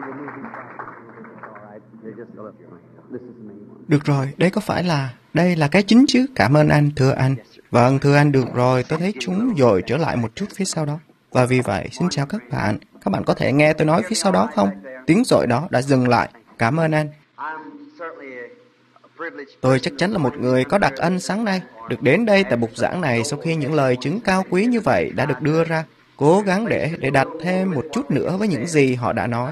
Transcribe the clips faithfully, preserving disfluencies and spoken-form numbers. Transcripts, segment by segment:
Được rồi, đây có phải là... Đây là cái chính chứ? Cảm ơn anh, thưa anh. Vâng, thưa anh, được rồi, tôi thấy chúng dội trở lại một chút phía sau đó. Và vì vậy, xin chào các bạn. Các bạn có thể nghe tôi nói phía sau đó không? Tiếng dội đó đã dừng lại. Cảm ơn anh. Tôi chắc chắn là một người có đặc ân sáng nay, được đến đây tại bục giảng này sau khi những lời chứng cao quý như vậy đã được đưa ra. Cố gắng để để đặt thêm một chút nữa với những gì họ đã nói,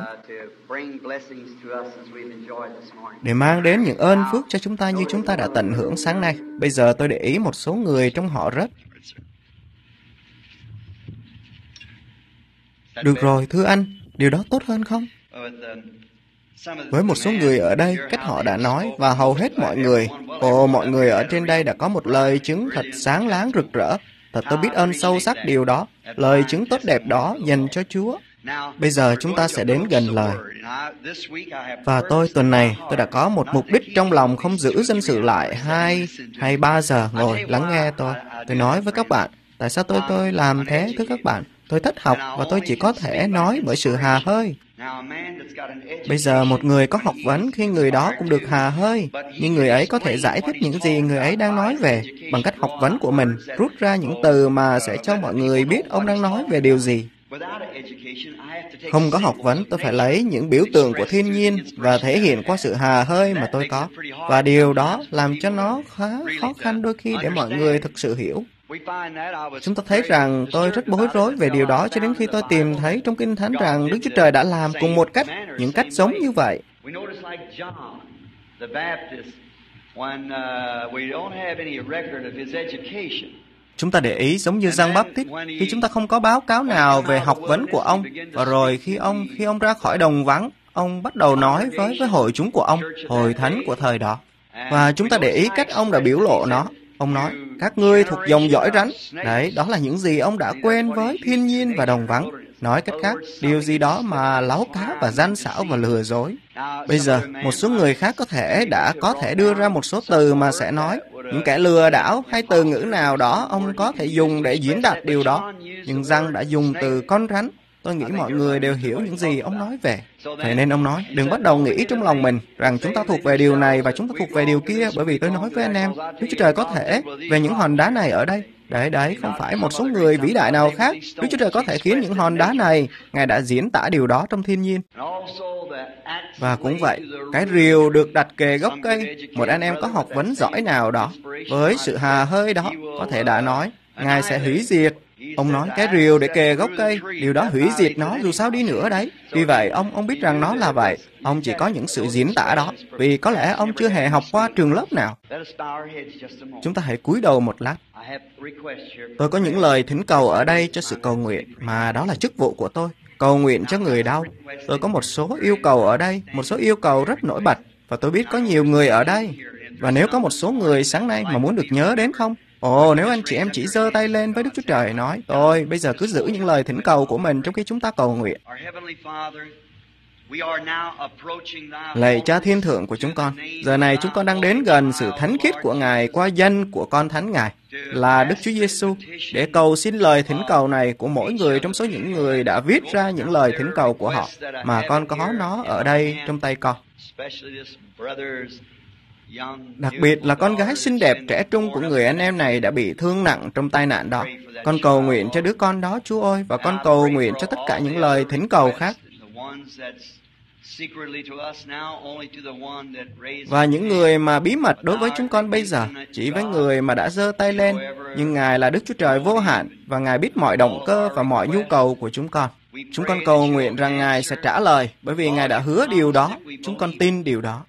để mang đến những ơn phước cho chúng ta như chúng ta đã tận hưởng sáng nay. Bây giờ tôi để ý một số người trong họ rất... Được rồi, thưa anh, điều đó tốt hơn không? Với một số người ở đây, cách họ đã nói, và hầu hết mọi người, ồ, mọi người ở trên đây đã có một lời chứng thật sáng láng rực rỡ. Thật tôi biết ơn sâu sắc điều đó, lời chứng tốt đẹp đó dành cho Chúa. Bây giờ chúng ta sẽ đến gần lời. Và tôi tuần này tôi đã có một mục đích trong lòng không giữ dân sự lại hai hay ba giờ ngồi lắng nghe tôi. Tôi nói với các bạn, tại sao tôi tôi làm thế thưa các bạn? Tôi thích học và tôi chỉ có thể nói bởi sự hà hơi. Bây giờ một người có học vấn khi người đó cũng được hà hơi, nhưng người ấy có thể giải thích những gì người ấy đang nói về bằng cách học vấn của mình, rút ra những từ mà sẽ cho mọi người biết ông đang nói về điều gì. Không có học vấn, tôi phải lấy những biểu tượng của thiên nhiên và thể hiện qua sự hà hơi mà tôi có. Và điều đó làm cho nó khá khó khăn đôi khi để mọi người thực sự hiểu. Chúng ta thấy rằng tôi rất bối rối về điều đó cho đến khi tôi tìm thấy trong Kinh Thánh rằng Đức Chúa Trời đã làm cùng một cách, những cách giống như vậy. Chúng ta để ý giống như Giăng Báp-tít, khi chúng ta không có báo cáo nào về học vấn của ông, và rồi khi ông khi ông ra khỏi đồng vắng, ông bắt đầu nói với với hội chúng của ông, hội thánh của thời đó. Và chúng ta để ý cách ông đã biểu lộ nó. Ông nói, các ngươi thuộc dòng dõi rắn. Đấy, đó là những gì ông đã quên với thiên nhiên và đồng vắng. Nói cách khác, điều gì đó mà láu cá và gian xảo và lừa dối. Bây giờ, một số người khác có thể đã có thể đưa ra một số từ mà sẽ nói, những kẻ lừa đảo hay từ ngữ nào đó ông có thể dùng để diễn đạt điều đó. Nhưng Giăng đã dùng từ con rắn. Tôi nghĩ mọi người đều hiểu những gì ông nói về. Thế nên ông nói, đừng bắt đầu nghĩ trong lòng mình rằng chúng ta thuộc về điều này và chúng ta thuộc về điều kia, bởi vì tôi nói với anh em, Đức Chúa Trời có thể về những hòn đá này ở đây. Đấy, đấy, không phải một số người vĩ đại nào khác. Đức Chúa Trời có thể khiến những hòn đá này, Ngài đã diễn tả điều đó trong thiên nhiên. Và cũng vậy, cái rìu được đặt kề gốc cây, một anh em có học vấn giỏi nào đó, với sự hà hơi đó, có thể đã nói, Ngài sẽ hủy diệt. Ông nói cái rìu để kề gốc cây, điều đó hủy diệt nó dù sao đi nữa đấy. Vì vậy, ông ông biết rằng nó là vậy. Ông chỉ có những sự diễn tả đó, vì có lẽ ông chưa hề học qua trường lớp nào. Chúng ta hãy cúi đầu một lát. Tôi có những lời thỉnh cầu ở đây cho sự cầu nguyện, mà đó là chức vụ của tôi. Cầu nguyện cho người đau. Tôi có một số yêu cầu ở đây, một số yêu cầu rất nổi bật, và tôi biết có nhiều người ở đây. Và nếu có một số người sáng nay mà muốn được nhớ đến không? Ồ, nếu anh chị em chỉ giơ tay lên với Đức Chúa Trời nói, tôi bây giờ cứ giữ những lời thỉnh cầu của mình trong khi chúng ta cầu nguyện. Lạy Cha Thiên Thượng của chúng con, giờ này chúng con đang đến gần sự thánh khiết của Ngài qua danh của con thánh Ngài, là Đức Chúa Giêsu, để cầu xin lời thỉnh cầu này của mỗi người trong số những người đã viết ra những lời thỉnh cầu của họ, mà con có nó ở đây trong tay con. Đặc biệt là con gái xinh đẹp trẻ trung của người anh em này đã bị thương nặng trong tai nạn đó. Con cầu nguyện cho đứa con đó, Chúa ơi, và con cầu nguyện cho tất cả những lời thỉnh cầu khác. Và những người mà bí mật đối với chúng con bây giờ, chỉ với người mà đã giơ tay lên, nhưng Ngài là Đức Chúa Trời vô hạn, và Ngài biết mọi động cơ và mọi nhu cầu của chúng con. Chúng con cầu nguyện rằng Ngài sẽ trả lời, bởi vì Ngài đã hứa điều đó, chúng con tin điều đó.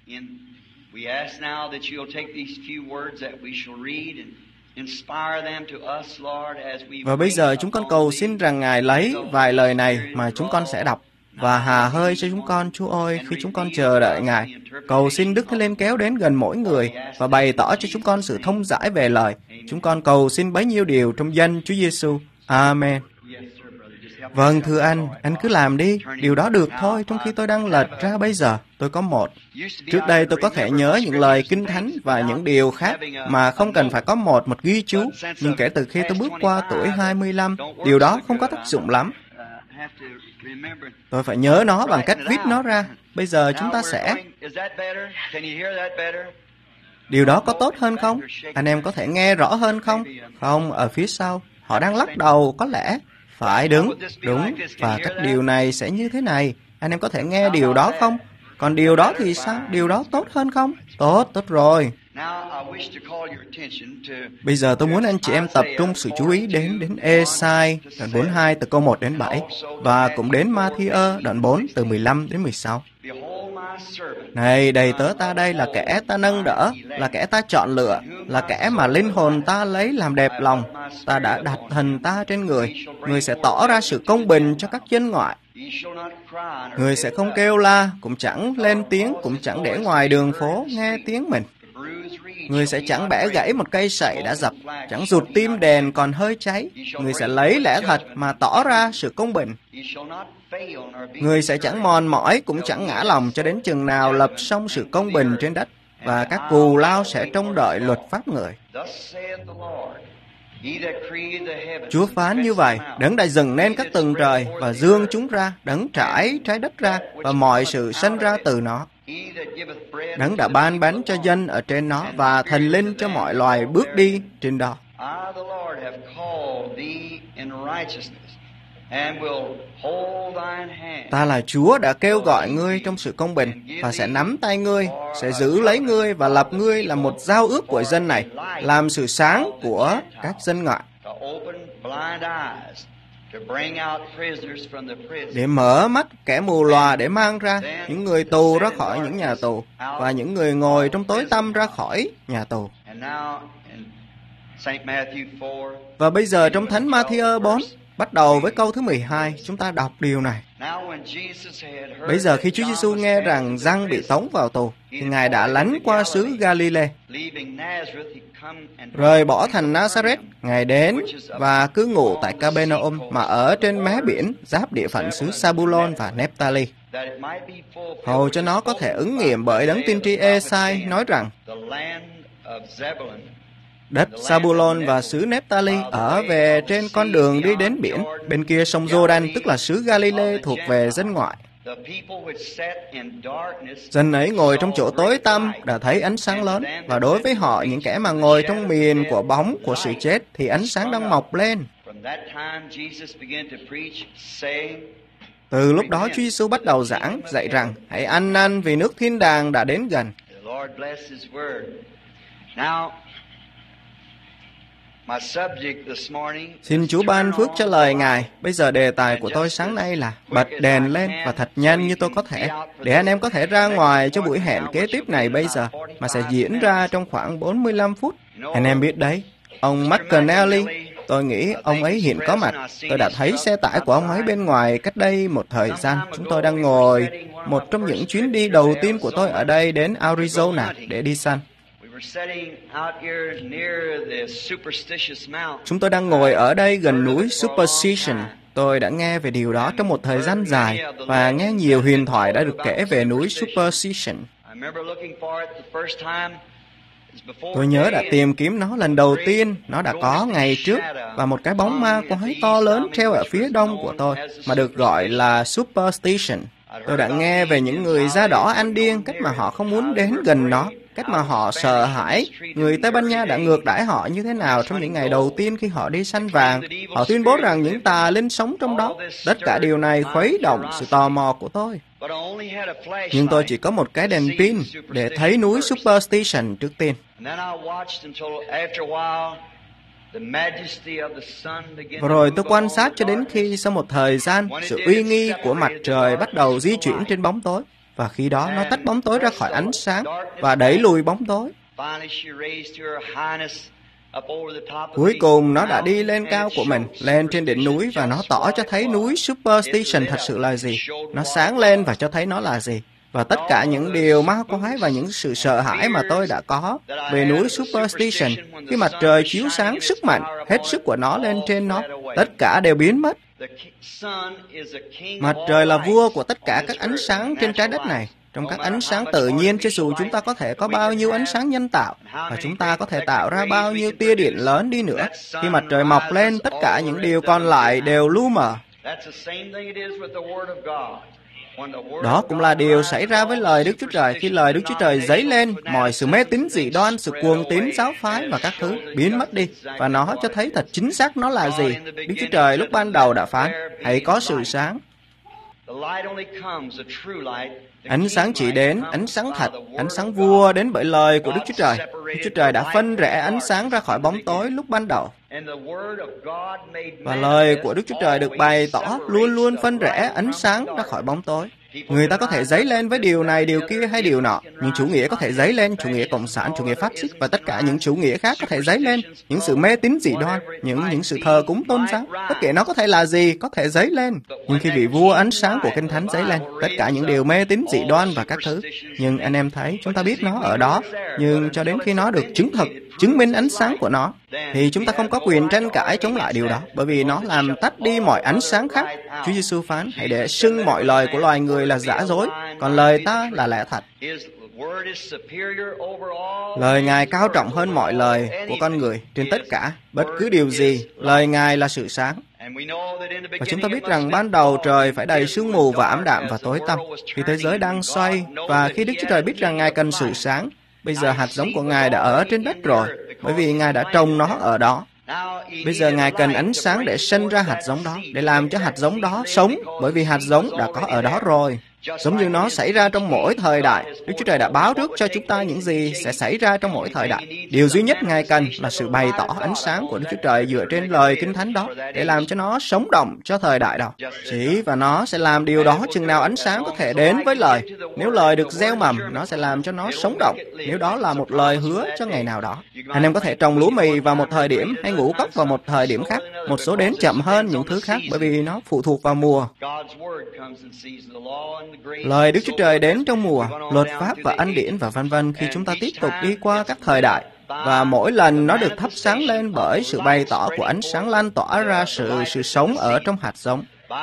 Và bây giờ chúng con cầu xin rằng Ngài lấy vài lời này mà chúng con sẽ đọc và hà hơi cho chúng con, Chúa ơi, khi chúng con chờ đợi Ngài. Cầu xin Đức Thánh Linh kéo đến gần mỗi người và bày tỏ cho chúng con sự thông giải về lời. Chúng con cầu xin bấy nhiêu điều trong danh Chúa Giêsu. Amen. Vâng, thưa anh, anh cứ làm đi. Điều đó được thôi, trong khi tôi đang lật ra bây giờ. Tôi có một. Trước đây tôi có thể nhớ những lời Kinh Thánh và những điều khác mà không cần phải có một một ghi chú. Nhưng kể từ khi tôi bước qua tuổi hai mươi lăm, điều đó không có tác dụng lắm. Tôi phải nhớ nó bằng cách viết nó ra. Bây giờ chúng ta sẽ... Điều đó có tốt hơn không? Anh em có thể nghe rõ hơn không? Không, ở phía sau. Họ đang lắc đầu, có lẽ. Phải, đúng, đúng. Và các điều này sẽ như thế này. Anh em có thể nghe điều đó không? Còn điều đó thì sao? Điều đó tốt hơn không? Tốt, tốt rồi. Bây giờ tôi muốn anh chị em tập trung sự chú ý đến đến Ê-sai đoạn bốn mươi hai từ câu một đến bảy và cũng đến Ma-thi-ơ đoạn bốn từ mười lăm đến mười sáu. Này, đầy tớ ta đây là kẻ ta nâng đỡ, là kẻ ta chọn lựa, là kẻ mà linh hồn ta lấy làm đẹp lòng. Ta đã đặt thần ta trên người. Người sẽ tỏ ra sự công bình cho các dân ngoại. Người sẽ không kêu la, cũng chẳng lên tiếng, cũng chẳng để ngoài đường phố nghe tiếng mình. Người sẽ chẳng bẻ gãy một cây sậy đã dập, chẳng rụt tim đèn còn hơi cháy. Người sẽ lấy lẽ thật mà tỏ ra sự công bình. Người sẽ chẳng mòn mỏi, cũng chẳng ngã lòng cho đến chừng nào lập xong sự công bình trên đất, và các cù lao sẽ trông đợi luật pháp người. Chúa phán như vậy, Đấng đã dừng nên các tầng trời và dương chúng ra, Đấng trải trái đất ra và mọi sự sinh ra từ nó. Đấng đã ban bánh cho dân ở trên nó và thần linh cho mọi loài bước đi trên đó. Ta là Chúa đã kêu gọi ngươi trong sự công bình và sẽ nắm tay ngươi, sẽ giữ lấy ngươi và lập ngươi là một giao ước của dân này, làm sự sáng của các dân ngoại, để mở mắt kẻ mù lòa, để mang ra những người tù ra khỏi những nhà tù và những người ngồi trong tối tăm ra khỏi nhà tù. Và bây giờ trong Thánh Ma-thi-ơ bốn, bắt đầu với câu thứ mười hai, chúng ta đọc điều này. Bây giờ khi Chúa Giêsu nghe rằng Giăng bị tống vào tù, thì Ngài đã lánh qua xứ Ga-li-lê. Rời bỏ thành Nazareth, Ngài đến và cứ ngụ tại Ca-bê-na-um, mà ở trên mé biển, giáp địa phận xứ Sa-bu-lôn và Nép-ta-li, hầu cho nó có thể ứng nghiệm bởi đấng tiên tri Ê-sai nói rằng, đất Sa-bu-lôn và xứ Nép-ta-li ở về trên con đường đi đến biển, bên kia sông Giô-đanh, tức là xứ Ga-li-lê thuộc về dân ngoại. Dân ấy ngồi trong chỗ tối tăm đã thấy ánh sáng lớn, và đối với họ, những kẻ mà ngồi trong miền của bóng của sự chết, thì ánh sáng đang mọc lên. Từ lúc đó Chúa Giêsu bắt đầu giảng dạy rằng, hãy ăn năn vì nước thiên đàng đã đến gần. Xin Chúa ban phước cho lời Ngài. Bây giờ đề tài của tôi sáng nay là bật đèn lên và thật nhanh như tôi có thể, để anh em có thể ra ngoài cho buổi hẹn kế tiếp này bây giờ, mà sẽ diễn ra trong khoảng bốn mươi lăm phút. Anh em biết đấy, ông McConnelly, tôi nghĩ ông ấy hiện có mặt. Tôi đã thấy xe tải của ông ấy bên ngoài cách đây một thời gian. Chúng tôi đang ngồi một trong những chuyến đi đầu tiên của tôi ở đây đến Arizona để đi săn. Chúng tôi đang ngồi ở đây gần núi Superstition. Tôi đã nghe về điều đó trong một thời gian dài và nghe nhiều huyền thoại đã được kể về núi Superstition. Tôi nhớ đã tìm kiếm nó lần đầu tiên, nó đã có ngày trước, và một cái bóng ma quái to lớn treo ở phía đông của tôi, mà được gọi là Superstition. Tôi đã nghe về những người da đỏ ăn điên, cách mà họ không muốn đến gần nó, cách mà họ sợ hãi. Người Tây Ban Nha đã ngược đãi họ như thế nào trong những ngày đầu tiên khi họ đi săn vàng. Họ tuyên bố rằng những tà linh sống trong đó. Tất cả điều này khuấy động sự tò mò của tôi. Nhưng tôi chỉ có một cái đèn pin để thấy núi Superstition trước tiên. Và rồi tôi quan sát cho đến khi sau một thời gian, sự uy nghi của mặt trời bắt đầu di chuyển trên bóng tối. Và khi đó nó tách bóng tối ra khỏi ánh sáng và đẩy lùi bóng tối. Cuối cùng nó đã đi lên cao của mình, lên trên đỉnh núi, và nó tỏ cho thấy núi Superstition thật sự là gì. Nó sáng lên và cho thấy nó là gì. Và tất cả những điều ma quái và những sự sợ hãi mà tôi đã có về núi Superstition, khi mặt trời chiếu sáng sức mạnh, hết sức của nó lên trên nó, tất cả đều biến mất. Mặt trời là vua của tất cả các ánh sáng trên trái đất này. Trong các ánh sáng tự nhiên, cho dù chúng ta có thể có bao nhiêu ánh sáng nhân tạo, và chúng ta có thể tạo ra bao nhiêu tia điện lớn đi nữa, khi mặt trời mọc lên, tất cả những điều còn lại đều lu mờ. Đó cũng là điều xảy ra với lời Đức Chúa Trời. Khi lời Đức Chúa Trời dấy lên, mọi sự mê tín dị đoan, sự cuồng tín giáo phái và các thứ biến mất đi. Và nó cho thấy thật chính xác nó là gì. Đức Chúa Trời lúc ban đầu đã phán, hãy có sự sáng. Ánh sáng chỉ đến, ánh sáng thật, ánh sáng vua đến bởi lời của Đức Chúa Trời. Đức Chúa Trời đã phân rẽ ánh sáng ra khỏi bóng tối lúc ban đầu. Và lời của Đức Chúa Trời được bày tỏ luôn luôn phân rẽ ánh sáng ra khỏi bóng tối. Người ta có thể dấy lên với điều này, điều kia hay điều nọ. Những chủ nghĩa có thể dấy lên, chủ nghĩa cộng sản, chủ nghĩa phát xít và tất cả những chủ nghĩa khác có thể dấy lên. Những sự mê tín dị đoan, những những sự thờ cúng tôn giáo, tất cả nó có thể là gì, có thể dấy lên. Nhưng khi vị vua ánh sáng của Kinh Thánh dấy lên, tất cả những điều mê tín dị đoan và các thứ. Nhưng anh em thấy, chúng ta biết nó ở đó. Nhưng cho đến khi nó được chứng thực, chứng minh ánh sáng của nó, thì chúng ta không có quyền tranh cãi chống lại điều đó, bởi vì nó làm tắt đi mọi ánh sáng khác. Chúa Giêsu phán, hãy để xưng mọi lời của loài người là giả dối, còn lời ta là lẽ thật. Lời Ngài cao trọng hơn mọi lời của con người trên tất cả, bất cứ điều gì. Lời Ngài là sự sáng. Và chúng ta biết rằng ban đầu trời phải đầy sương mù và ảm đạm và tối tăm, khi thế giới đang xoay, và khi Đức Chúa Trời biết rằng Ngài cần sự sáng. Bây giờ hạt giống của Ngài đã ở trên đất rồi, bởi vì Ngài đã trồng nó ở đó. Bây giờ Ngài cần ánh sáng để sinh ra hạt giống đó, để làm cho hạt giống đó sống, bởi vì hạt giống đã có ở đó rồi. Giống như nó xảy ra trong mỗi thời đại, Đức Chúa Trời đã báo trước cho chúng ta những gì sẽ xảy ra trong mỗi thời đại. Điều duy nhất Ngài cần là sự bày tỏ ánh sáng của Đức Chúa Trời dựa trên lời Kinh Thánh đó, để làm cho nó sống động cho thời đại đó. Chỉ và nó sẽ làm điều đó chừng nào ánh sáng có thể đến với lời. Nếu lời được gieo mầm, nó sẽ làm cho nó sống động, nếu đó là một lời hứa cho ngày nào đó. Anh em có thể trồng lúa mì vào một thời điểm, hay ngũ cốc vào một thời điểm khác. Một số đến chậm hơn những thứ khác, bởi vì nó phụ thuộc vào mùa. Lời Đức Chúa Trời đến trong mùa, luật pháp và ân điển và vân vân khi chúng ta tiếp tục đi qua các thời đại. Và mỗi lần nó được thắp sáng lên bởi sự bày tỏ của ánh sáng lan tỏa ra sự sự sống ở trong hạt giống.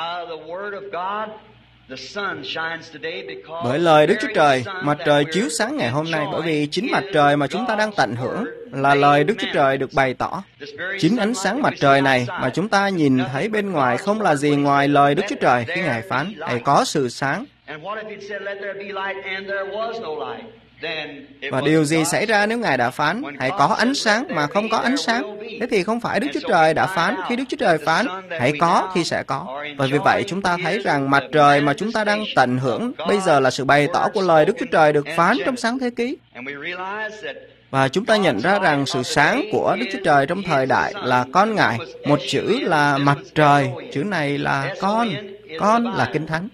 Bởi lời Đức Chúa Trời, mặt trời chiếu sáng ngày hôm nay, bởi vì chính mặt trời mà chúng ta đang tận hưởng là lời Đức Chúa Trời được bày tỏ. Chính ánh sáng mặt trời này mà chúng ta nhìn thấy bên ngoài không là gì ngoài lời Đức Chúa Trời khi Ngài phán, hãy có sự sáng. Và điều gì xảy ra nếu Ngài đã phán, hãy có ánh sáng mà không có ánh sáng? Thế thì không phải Đức Chúa Trời đã phán. Khi Đức Chúa Trời phán, hãy có thì sẽ có. Và vì vậy chúng ta thấy rằng mặt trời mà chúng ta đang tận hưởng bây giờ là sự bày tỏ của lời Đức Chúa Trời được phán trong sáng thế ký. Và chúng ta nhận ra rằng sự sáng của Đức Chúa Trời trong thời đại là con Ngài. Một chữ là mặt trời, chữ này là con. Con là Kinh Thánh.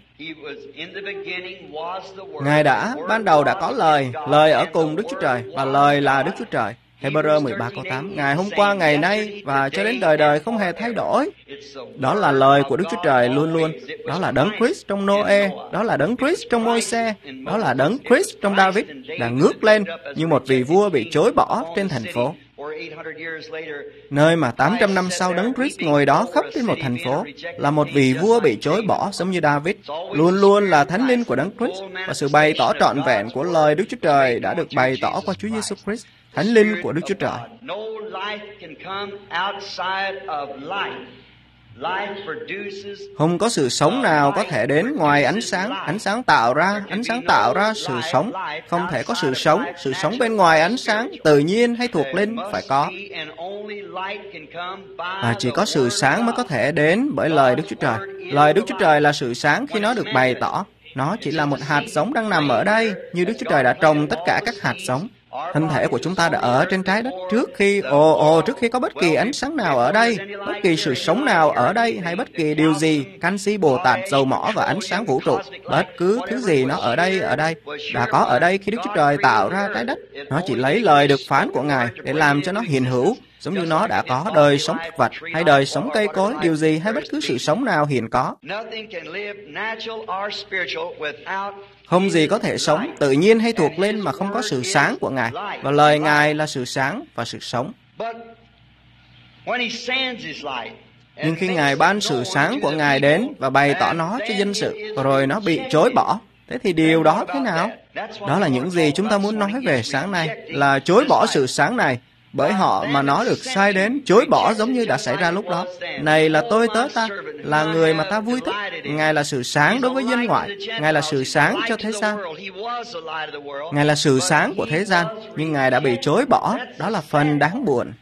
Ngài đã, ban đầu đã có lời, lời ở cùng Đức Chúa Trời, và lời là Đức Chúa Trời. Hebrew mười ba câu tám, Ngài hôm qua, ngày nay, và cho đến đời đời không hề thay đổi. Đó là lời của Đức Chúa Trời luôn luôn. Đó là Đấng Christ trong Noe, đó là Đấng Christ trong Môi-se, đó là Đấng Christ trong David, đã ngước lên như một vị vua bị chối bỏ trên thành phố. Nơi mà tám trăm năm sau Đấng Christ ngồi đó khắp trên một thành phố, là một vị vua bị chối bỏ giống như David, luôn luôn là Thánh Linh của Đấng Christ, và sự bày tỏ trọn vẹn của lời Đức Chúa Trời đã được bày tỏ qua Chúa Giêsu Christ, Thánh Linh của Đức Chúa Trời. Không có sự sống nào có thể đến ngoài ánh sáng. Ánh sáng tạo ra, ánh sáng tạo ra sự sống. Không thể có sự sống, sự sống bên ngoài ánh sáng, tự nhiên hay thuộc linh phải có. Và chỉ có sự sáng mới có thể đến bởi lời Đức Chúa Trời. Lời Đức Chúa Trời là sự sáng khi nó được bày tỏ. Nó chỉ là một hạt giống đang nằm ở đây, như Đức Chúa Trời đã trồng tất cả các hạt giống. Thân thể của chúng ta đã ở trên trái đất trước khi, ồ, ồ, trước khi có bất kỳ ánh sáng nào ở đây, bất kỳ sự sống nào ở đây, hay bất kỳ điều gì, canxi, bồ tát, dầu mỏ và ánh sáng vũ trụ, bất cứ thứ gì nó ở đây, ở đây, đã có ở đây khi Đức Chúa Trời tạo ra trái đất. Nó chỉ lấy lời được phán của Ngài để làm cho nó hiện hữu, giống như nó đã có đời sống thực vật, hay đời sống cây cối, điều gì, hay bất cứ sự sống nào hiện có. Không gì có thể sống, tự nhiên hay thuộc lên mà không có sự sáng của Ngài. Và lời Ngài là sự sáng và sự sống. Nhưng khi Ngài ban sự sáng của Ngài đến và bày tỏ nó cho dân sự, rồi nó bị chối bỏ, thế thì điều đó thế nào? Đó là những gì chúng ta muốn nói về sáng nay, là chối bỏ sự sáng này. bởi họ mà nó được sai đến chối bỏ giống như đã xảy ra lúc đó. Này là tôi tớ ta, là người mà ta vui thích. Ngài là sự sáng đối với dân ngoại. Ngài là sự sáng cho thế gian. Ngài là sự sáng của thế gian, nhưng Ngài đã bị chối bỏ. Đó là phần đáng buồn.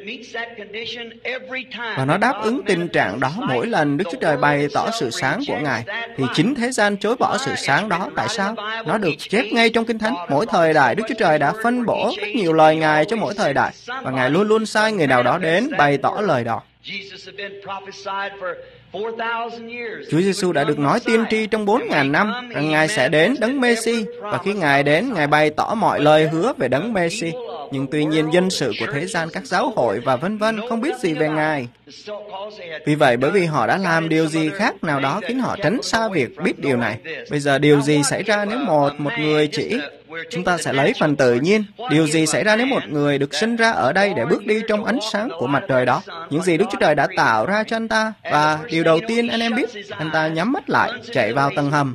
Và nó đáp ứng tình trạng đó mỗi lần Đức Chúa Trời bày tỏ sự sáng của Ngài, thì chính thế gian chối bỏ sự sáng đó. Tại sao? Nó được chép ngay trong Kinh Thánh. Mỗi thời đại Đức Chúa Trời đã phân bổ rất nhiều lời Ngài cho mỗi thời đại, và Ngài luôn luôn sai người nào đó đến bày tỏ lời đó. Chúa Giêsu đã được nói tiên tri trong bốn ngàn năm rằng Ngài sẽ đến đấng Mê-si, và khi Ngài đến, Ngài bày tỏ mọi lời hứa về đấng Mê-si. Nhưng tuy nhiên dân sự của thế gian, các giáo hội và vân vân không biết gì về Ngài. Vì vậy, bởi vì họ đã làm điều gì khác nào đó khiến họ tránh xa việc biết điều này. Bây giờ điều gì xảy ra nếu một một người chỉ... Chúng ta sẽ lấy phần tự nhiên. Điều gì xảy ra nếu một người được sinh ra ở đây để bước đi trong ánh sáng của mặt trời đó? Những gì Đức Chúa Trời đã tạo ra cho anh ta. Và điều đầu tiên anh em biết, anh ta nhắm mắt lại, chạy vào tầng hầm,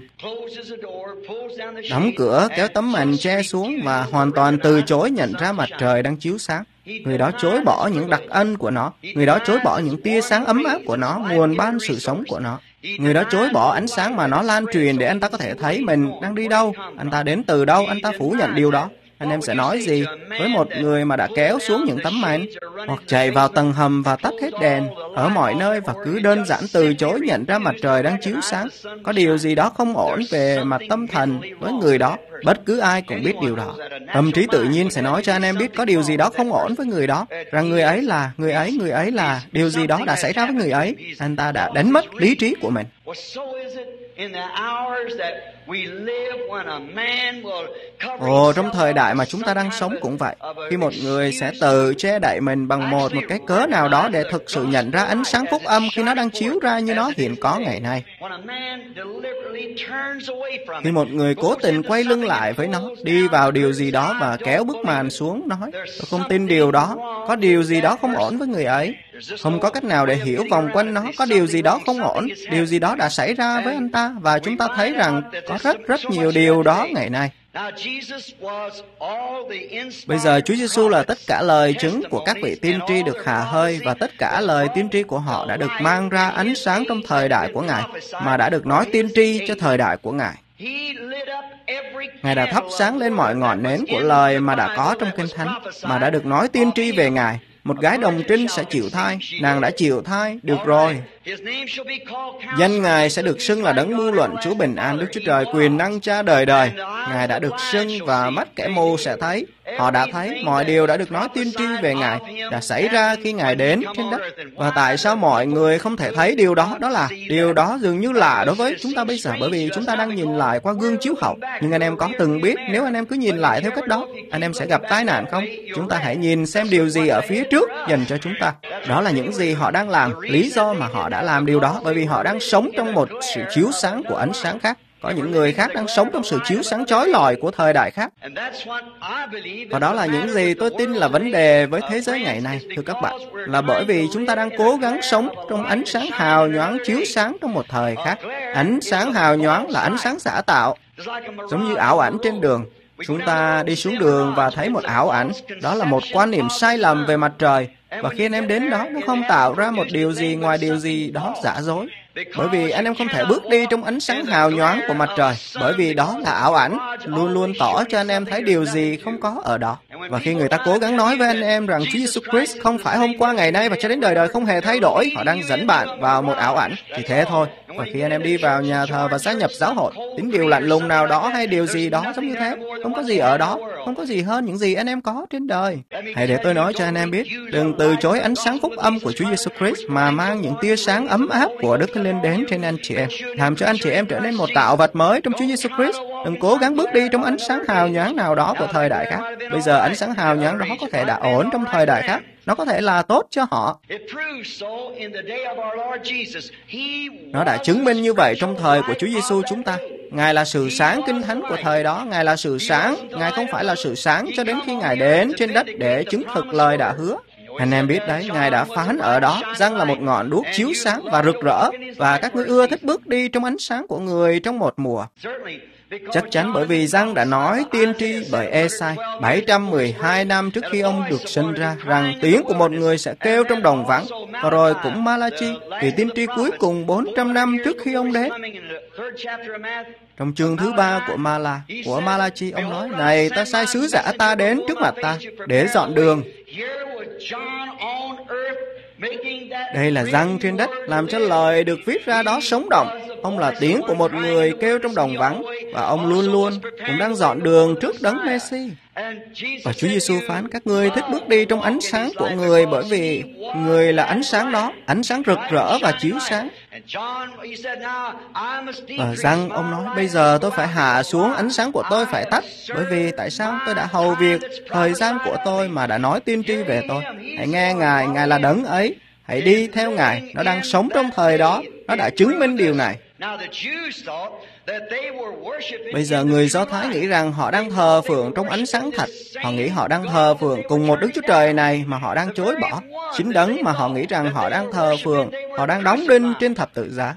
đóng cửa, kéo tấm màn che xuống và hoàn toàn từ chối nhận ra mặt trời đang chiếu sáng. Người đó chối bỏ những đặc ân của nó. Người đó chối bỏ những tia sáng ấm áp của nó, nguồn ban sự sống của nó. Người đó chối bỏ ánh sáng mà nó lan truyền để anh ta có thể thấy mình đang đi đâu, anh ta đến từ đâu. Anh ta phủ nhận điều đó. Anh em sẽ nói gì với một người mà đã kéo xuống những tấm màn, hoặc chạy vào tầng hầm và tắt hết đèn ở mọi nơi và cứ đơn giản từ chối nhận ra mặt trời đang chiếu sáng? Có điều gì đó không ổn về mặt tâm thần với người đó. Bất cứ ai cũng biết điều đó. Tâm trí tự nhiên sẽ nói cho anh em biết có điều gì đó không ổn với người đó, rằng người ấy là, người ấy, người ấy là, điều gì đó đã xảy ra với người ấy. Anh ta đã đánh mất lý trí của mình. Ồ, trong thời đại mà chúng ta đang sống cũng vậy. Khi một người sẽ tự che đậy mình bằng một một cái cớ nào đó để thực sự nhận ra ánh sáng phúc âm khi nó đang chiếu ra như nó hiện có ngày nay. Khi một người cố tình quay lưng lại với nó, đi vào điều gì đó và kéo bức màn xuống, nói, tôi không tin điều đó, có điều gì đó không ổn với người ấy. Không có cách nào để hiểu vòng quanh nó, có điều gì đó không ổn, điều gì đó đã xảy ra với anh ta, và chúng ta thấy rằng có rất rất nhiều điều đó ngày nay. Bây giờ Chúa Giêsu là tất cả lời chứng của các vị tiên tri được hà hơi, và tất cả lời tiên tri của họ đã được mang ra ánh sáng trong thời đại của Ngài, mà đã được nói tiên tri cho thời đại của Ngài. Ngài đã thắp sáng lên mọi ngọn nến của lời mà đã có trong Kinh Thánh, mà đã được nói tiên tri về Ngài. Một gái đồng trinh sẽ chịu thai. Nàng đã chịu thai, được rồi. Danh Ngài sẽ được xưng là đấng mưu luận Chúa bình an, Đức Chúa Trời quyền năng cha đời đời. Ngài đã được xưng và mắt kẻ mù sẽ thấy. Họ đã thấy mọi điều đã được nói tiên tri về Ngài đã xảy ra khi Ngài đến trên đất. Và tại sao mọi người không thể thấy điều đó? Đó là điều đó dường như lạ đối với chúng ta bây giờ, bởi vì chúng ta đang nhìn lại qua gương chiếu hậu. Nhưng anh em có từng biết nếu anh em cứ nhìn lại theo cách đó, anh em sẽ gặp tai nạn không? Chúng ta hãy nhìn xem điều gì ở phía trước dành cho chúng ta. Đó là những gì họ đang làm. Lý do mà họ đã làm điều đó bởi vì họ đang sống trong một sự chiếu sáng của ánh sáng khác. Có những người khác đang sống trong sự chiếu sáng chói lọi của thời đại khác. Và đó là những gì tôi tin là vấn đề với thế giới ngày nay, thưa các bạn, là bởi vì chúng ta đang cố gắng sống trong ánh sáng hào nhoáng chiếu sáng trong một thời khác. Ánh sáng hào nhoáng là ánh sáng giả tạo, giống như ảo ảnh trên đường. Chúng ta đi xuống đường và thấy một ảo ảnh, đó là một quan niệm sai lầm về mặt trời. Và khi anh em đến đó, nó không tạo ra một điều gì ngoài điều gì đó giả dối. Bởi vì anh em không thể bước đi trong ánh sáng hào nhoáng của mặt trời, bởi vì đó là ảo ảnh, luôn luôn tỏ cho anh em thấy điều gì không có ở đó. Và khi người ta cố gắng nói với anh em rằng Chúa Giêsu Christ không phải hôm qua ngày nay và cho đến đời đời không hề thay đổi, họ đang dẫn bạn vào một ảo ảnh, thì thế thôi. Và khi anh em đi vào nhà thờ và gia nhập giáo hội, tính điều lạnh lùng nào đó hay điều gì đó giống như thế, không có gì ở đó, không có gì hơn những gì anh em có trên đời. Hãy để tôi nói cho anh em biết, đừng từ chối ánh sáng phúc âm của Chúa Giêsu Christ mà mang những tia sáng ấm áp của Đức Thánh Linh đến trên anh chị em, làm cho anh chị em trở nên một tạo vật mới trong Chúa Giêsu Christ. Đừng cố gắng bước đi trong ánh sáng hào nhoáng nào đó của thời đại khác. Bây giờ ánh sáng hào nhoáng đó có thể đã ổn trong thời đại khác, nó có thể là tốt cho họ. Nó đã chứng minh như vậy trong thời của Chúa Giêsu chúng ta. Ngài là sự sáng kinh thánh của thời đó. Ngài là sự sáng. Ngài không phải là sự sáng cho đến khi Ngài đến trên đất để chứng thực lời đã hứa. Anh em biết đấy, Ngài đã phán ở đó rằng là một ngọn đuốc chiếu sáng và rực rỡ, và các ngươi ưa thích bước đi trong ánh sáng của người trong một mùa. Chắc chắn bởi vì Giăng đã nói tiên tri bởi Ê-sai bảy trăm mười hai năm trước khi ông được sinh ra rằng tiếng của một người sẽ kêu trong đồng vắng. Và rồi cũng Ma-la-chi, vị tiên tri cuối cùng bốn trăm năm trước khi ông đến. Trong chương thứ ba của Ma-la, của Ma-la-chi, ông nói, này, ta sai sứ giả ta đến trước mặt ta để dọn đường. Đây là Giăng trên đất, làm cho lời được viết ra đó sống động. Ông là tiếng của một người kêu trong đồng vắng, và ông luôn luôn cũng đang dọn đường trước đấng Mê-si. Và Chúa Giêsu phán, các ngươi thích bước đi trong ánh sáng của người, bởi vì người là ánh sáng đó, ánh sáng rực rỡ và chiếu sáng. Và Giăng, ông nói, bây giờ tôi phải hạ xuống, ánh sáng của tôi phải tắt, bởi vì tại sao? Tôi đã hầu việc thời gian của tôi mà đã nói tiên tri về tôi. Hãy nghe Ngài, Ngài là đấng ấy. Hãy đi theo Ngài, nó đang sống trong thời đó, nó đã chứng minh điều này. Bây giờ người Do Thái nghĩ rằng họ đang thờ phượng trong ánh sáng thật. Họ nghĩ họ đang thờ phượng cùng một Đức Chúa Trời này mà họ đang chối bỏ. Chính đấng mà họ nghĩ rằng họ đang thờ phượng, họ đang đóng đinh trên thập tự giá.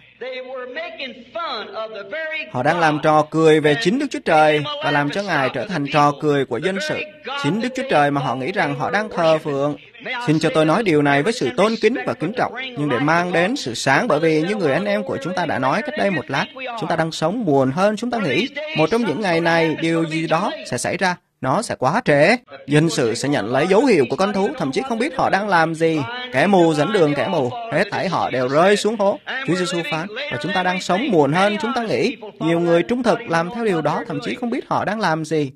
Họ đang làm trò cười về chính Đức Chúa Trời và làm cho Ngài trở thành trò cười của dân sự. Chính Đức Chúa Trời mà họ nghĩ rằng họ đang thờ phượng. Xin cho tôi nói điều này với sự tôn kính và kính trọng, nhưng để mang đến sự sáng, bởi vì như người anh em của chúng ta đã nói cách đây một lát, chúng ta đang sống buồn hơn chúng ta nghĩ. Một trong những ngày này, điều gì đó sẽ xảy ra. Nó sẽ quá trễ. Dân sự sẽ nhận lấy dấu hiệu của con thú, thậm chí không biết họ đang làm gì. Kẻ mù dẫn đường kẻ mù, hết thảy họ đều rơi xuống hố. Chúa Giêsu phán, và chúng ta đang sống buồn hơn chúng ta nghĩ. Nhiều người trung thực làm theo điều đó, thậm chí không biết họ đang làm gì.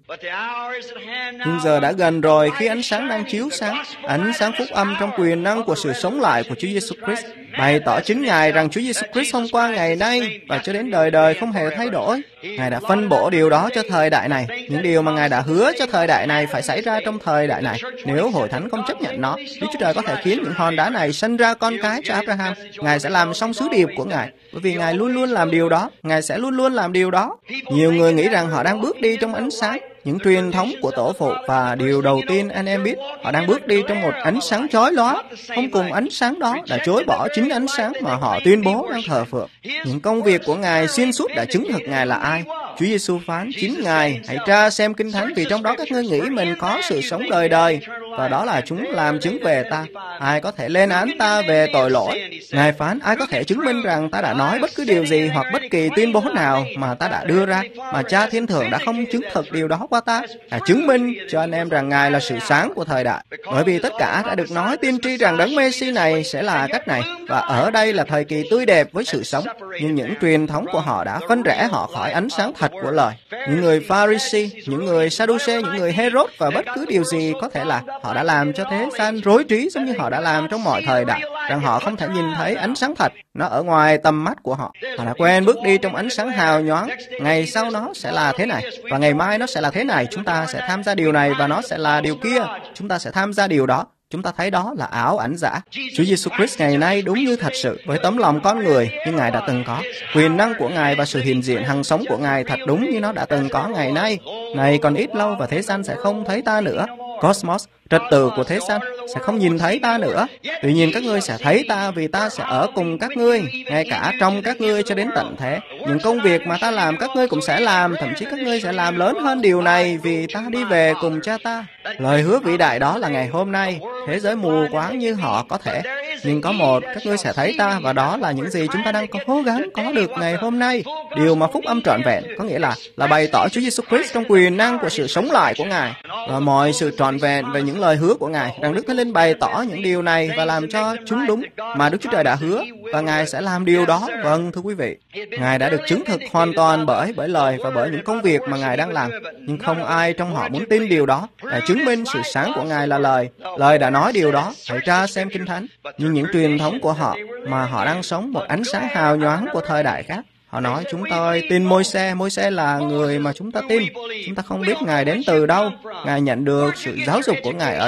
Nhưng giờ đã gần rồi khi ánh sáng đang chiếu sáng, ánh sáng phúc âm trong quyền năng của sự sống lại của Chúa Giêsu Christ, bày tỏ chính Ngài rằng Chúa Giêsu Christ hôm qua, ngày nay và cho đến đời đời không hề thay đổi. Ngài đã phân bổ điều đó cho thời đại này. Những điều mà Ngài đã hứa cho thời đại này phải xảy ra trong thời đại này. Nếu hội thánh không chấp nhận nó, Đức Chúa Trời có thể khiến những hòn đá này sinh ra con cái cho Abraham. Ngài sẽ làm xong sứ điệp của Ngài, bởi vì Ngài luôn luôn làm điều đó. Ngài sẽ luôn luôn làm điều đó. Nhiều người nghĩ rằng họ đang bước đi trong ánh sáng, những truyền thống của tổ phụ, và điều đầu tiên anh em biết, họ đang bước đi trong một ánh sáng chói lóa. Không cùng ánh sáng đó, đã chối bỏ chính ánh sáng mà họ tuyên bố đang thờ phượng. Những công việc của Ngài xuyên suốt đã chứng thực Ngài là ai. Chúa Giêsu phán, chính Ngài, hãy tra xem Kinh Thánh, vì trong đó các ngươi nghĩ mình có sự sống đời đời, và đó là chúng làm chứng về ta. Ai có thể lên án ta về tội lỗi? Ngài phán, ai có thể chứng minh rằng ta đã nói bất cứ điều gì hoặc bất kỳ tuyên bố nào mà ta đã đưa ra, mà Cha Thiên Thượng đã không chứng thực điều đó qua ta? À, chứng minh cho anh em rằng Ngài là sự sáng của thời đại. Bởi vì tất cả đã được nói tiên tri rằng đấng Mê-si này sẽ là cách này, và ở đây là thời kỳ tươi đẹp với sự sống. Nhưng những truyền thống của họ đã phân rẽ họ khỏi ánh sáng thật của lời. Những người Pharisee, những người Sadducee, những người Herod và bất cứ điều gì có thể là, họ đã làm cho thế gian rối trí giống như họ đã làm trong mọi thời đại, rằng họ không thể nhìn thấy ánh sáng thật, nó ở ngoài tầm mắt của họ. Họ đã quen bước đi trong ánh sáng hào nhoáng. Ngày sau nó sẽ là thế này, và ngày mai nó sẽ là thế này. Chúng ta sẽ tham gia điều này và nó sẽ là điều kia. Chúng ta sẽ tham gia điều đó. Chúng ta thấy đó là ảo ảnh giả. Chúa Giêsu Christ ngày nay đúng như thật sự, với tấm lòng con người như Ngài đã từng có. Quyền năng của Ngài và sự hiện diện hằng sống của Ngài thật đúng như nó đã từng có ngày nay. Này còn ít lâu và thế gian sẽ không thấy ta nữa. Cosmos, trật tự của thế gian, sẽ không nhìn thấy ta nữa. Tuy nhiên các ngươi sẽ thấy ta, vì ta sẽ ở cùng các ngươi, ngay cả trong các ngươi cho đến tận thế. Những công việc mà ta làm các ngươi cũng sẽ làm, thậm chí các ngươi sẽ làm lớn hơn điều này, vì ta đi về cùng Cha ta. Lời hứa vĩ đại đó là ngày hôm nay. Thế giới mù quáng như họ có thể, nhưng có một, các ngươi sẽ thấy ta, và đó là những gì chúng ta đang cố gắng có được ngày hôm nay. Điều mà phúc âm trọn vẹn có nghĩa là là bày tỏ Chúa Giêsu Christ trong quyền năng của sự sống lại của Ngài, và mọi sự trọn vẹn về những lời hứa của Ngài, rằng Đức Thánh Linh bày tỏ những điều này và làm cho chúng đúng mà Đức Chúa Trời đã hứa, và Ngài sẽ làm điều đó. Vâng, thưa quý vị, Ngài đã được chứng thực hoàn toàn bởi bởi lời và bởi những công việc mà Ngài đang làm, nhưng không ai trong họ muốn tin điều đó. Để chứng minh sự sáng của Ngài là lời. Lời đã nói điều đó, hãy tra xem Kinh Thánh. Nhưng những truyền thống của họ mà họ đang sống một ánh sáng hào nhoáng của thời đại khác. Họ nói chúng tôi tin Môi-se, Môi-se là người mà chúng ta tin. Chúng ta không biết Ngài đến từ đâu, Ngài nhận được sự giáo dục của Ngài ở đâu.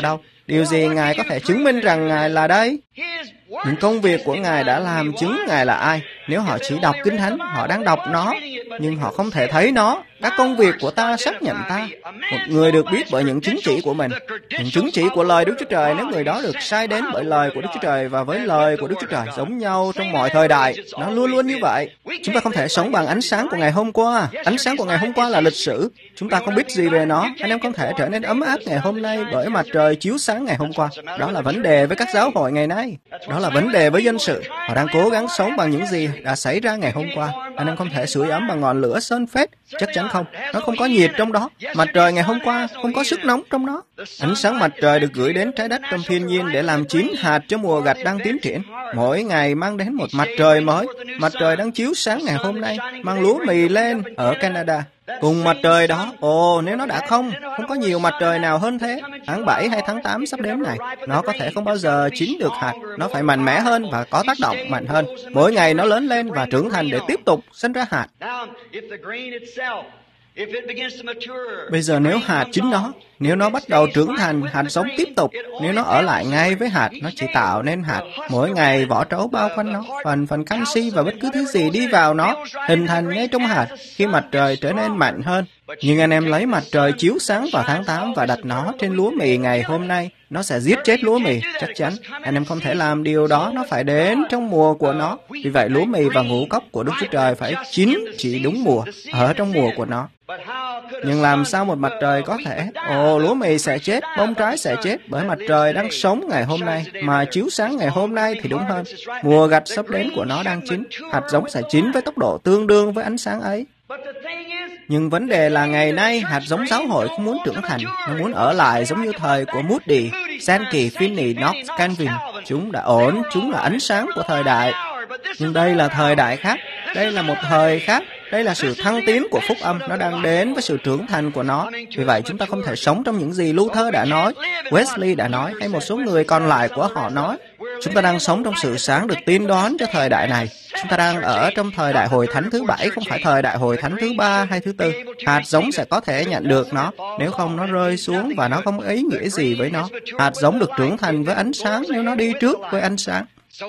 Điều gì Ngài có thể chứng minh rằng Ngài là đây? Những công việc của Ngài đã làm chứng Ngài là ai. Nếu họ chỉ đọc Kinh Thánh, họ đang đọc nó, nhưng họ không thể thấy nó. Các công việc của ta xác nhận ta. Một người được biết bởi những chứng chỉ của mình. Những chứng chỉ của lời Đức Chúa Trời, nếu người đó được sai đến bởi lời của Đức Chúa Trời và với lời của Đức Chúa Trời giống nhau trong mọi thời đại, nó luôn luôn như vậy. Chúng ta không thể sống bằng ánh sáng của ngày hôm qua. Ánh sáng của ngày hôm qua là lịch sử. Chúng ta không biết gì về nó. Anh em không thể trở nên ấm áp ngày hôm nay bởi mặt trời chiếu sáng ngày hôm qua. Đó là vấn đề với các giáo hội ngày nay. Đó là vấn đề với dân sự. Họ đang cố gắng sống bằng những gì đã xảy ra ngày hôm qua. Anh em không thể sưởi ấm bằng ngọn lửa sơn phết. Chắc chắn không. Nó không có nhiệt trong đó. Mặt trời ngày hôm qua không có sức nóng trong nó. Ánh sáng mặt trời được gửi đến trái đất trong thiên nhiên để làm chín hạt cho mùa gặt đang tiến triển. Mỗi ngày mang đến một mặt trời mới. Mặt trời đang chiếu sáng ngày hôm nay, mang lúa mì lên ở Canada. Cùng mặt trời đó, ồ, nếu nó đã không, không có nhiều mặt trời nào hơn thế. Tháng bảy hay tháng tám sắp đến này, nó có thể không bao giờ chín được hạt. Nó phải mạnh mẽ hơn và có tác động mạnh hơn. Mỗi ngày nó lớn lên và trưởng thành để tiếp tục sinh ra hạt. Bây giờ nếu hạt chính nó, nếu nó bắt đầu trưởng thành, hạt giống tiếp tục, nếu nó ở lại ngay với hạt, nó chỉ tạo nên hạt. Mỗi ngày vỏ trấu bao quanh nó, phần phần canxi và bất cứ thứ gì đi vào nó, hình thành ngay trong hạt khi mặt trời trở nên mạnh hơn. Nhưng anh em lấy mặt trời chiếu sáng vào tháng tám và đặt nó trên lúa mì ngày hôm nay, nó sẽ giết chết lúa mì, chắc chắn. Anh em không thể làm điều đó, nó phải đến trong mùa của nó. Vì vậy lúa mì và ngũ cốc của Đức Chúa Trời phải chín chỉ đúng mùa, ở trong mùa của nó. Nhưng làm sao một mặt trời có thể? Ồ, lúa mì sẽ chết, bông trái sẽ chết bởi mặt trời đang sống ngày hôm nay, mà chiếu sáng ngày hôm nay thì đúng hơn. Mùa gặt sắp đến của nó đang chín, hạt giống sẽ chín với tốc độ tương đương với ánh sáng ấy. Nhưng vấn đề là ngày nay hạt giống giáo hội không muốn trưởng thành, nó muốn ở lại giống như thời của Moody, Sankey, Finney, Knox, Calvin. Chúng đã ổn, chúng là ánh sáng của thời đại. Nhưng đây là thời đại khác, đây là một thời khác. Đây là sự thăng tiến của phúc âm, nó đang đến với sự trưởng thành của nó. Vì vậy chúng ta không thể sống trong những gì Luther đã nói, Wesley đã nói, hay một số người còn lại của họ nói. Chúng ta đang sống trong sự sáng được tiên đoán cho thời đại này. Chúng ta đang ở trong thời đại hồi thánh thứ bảy, không phải thời đại hồi thánh thứ ba hay thứ tư. Hạt giống sẽ có thể nhận được nó, nếu không nó rơi xuống và nó không có ý nghĩa gì với nó. Hạt giống được trưởng thành với ánh sáng nếu nó đi trước với ánh sáng.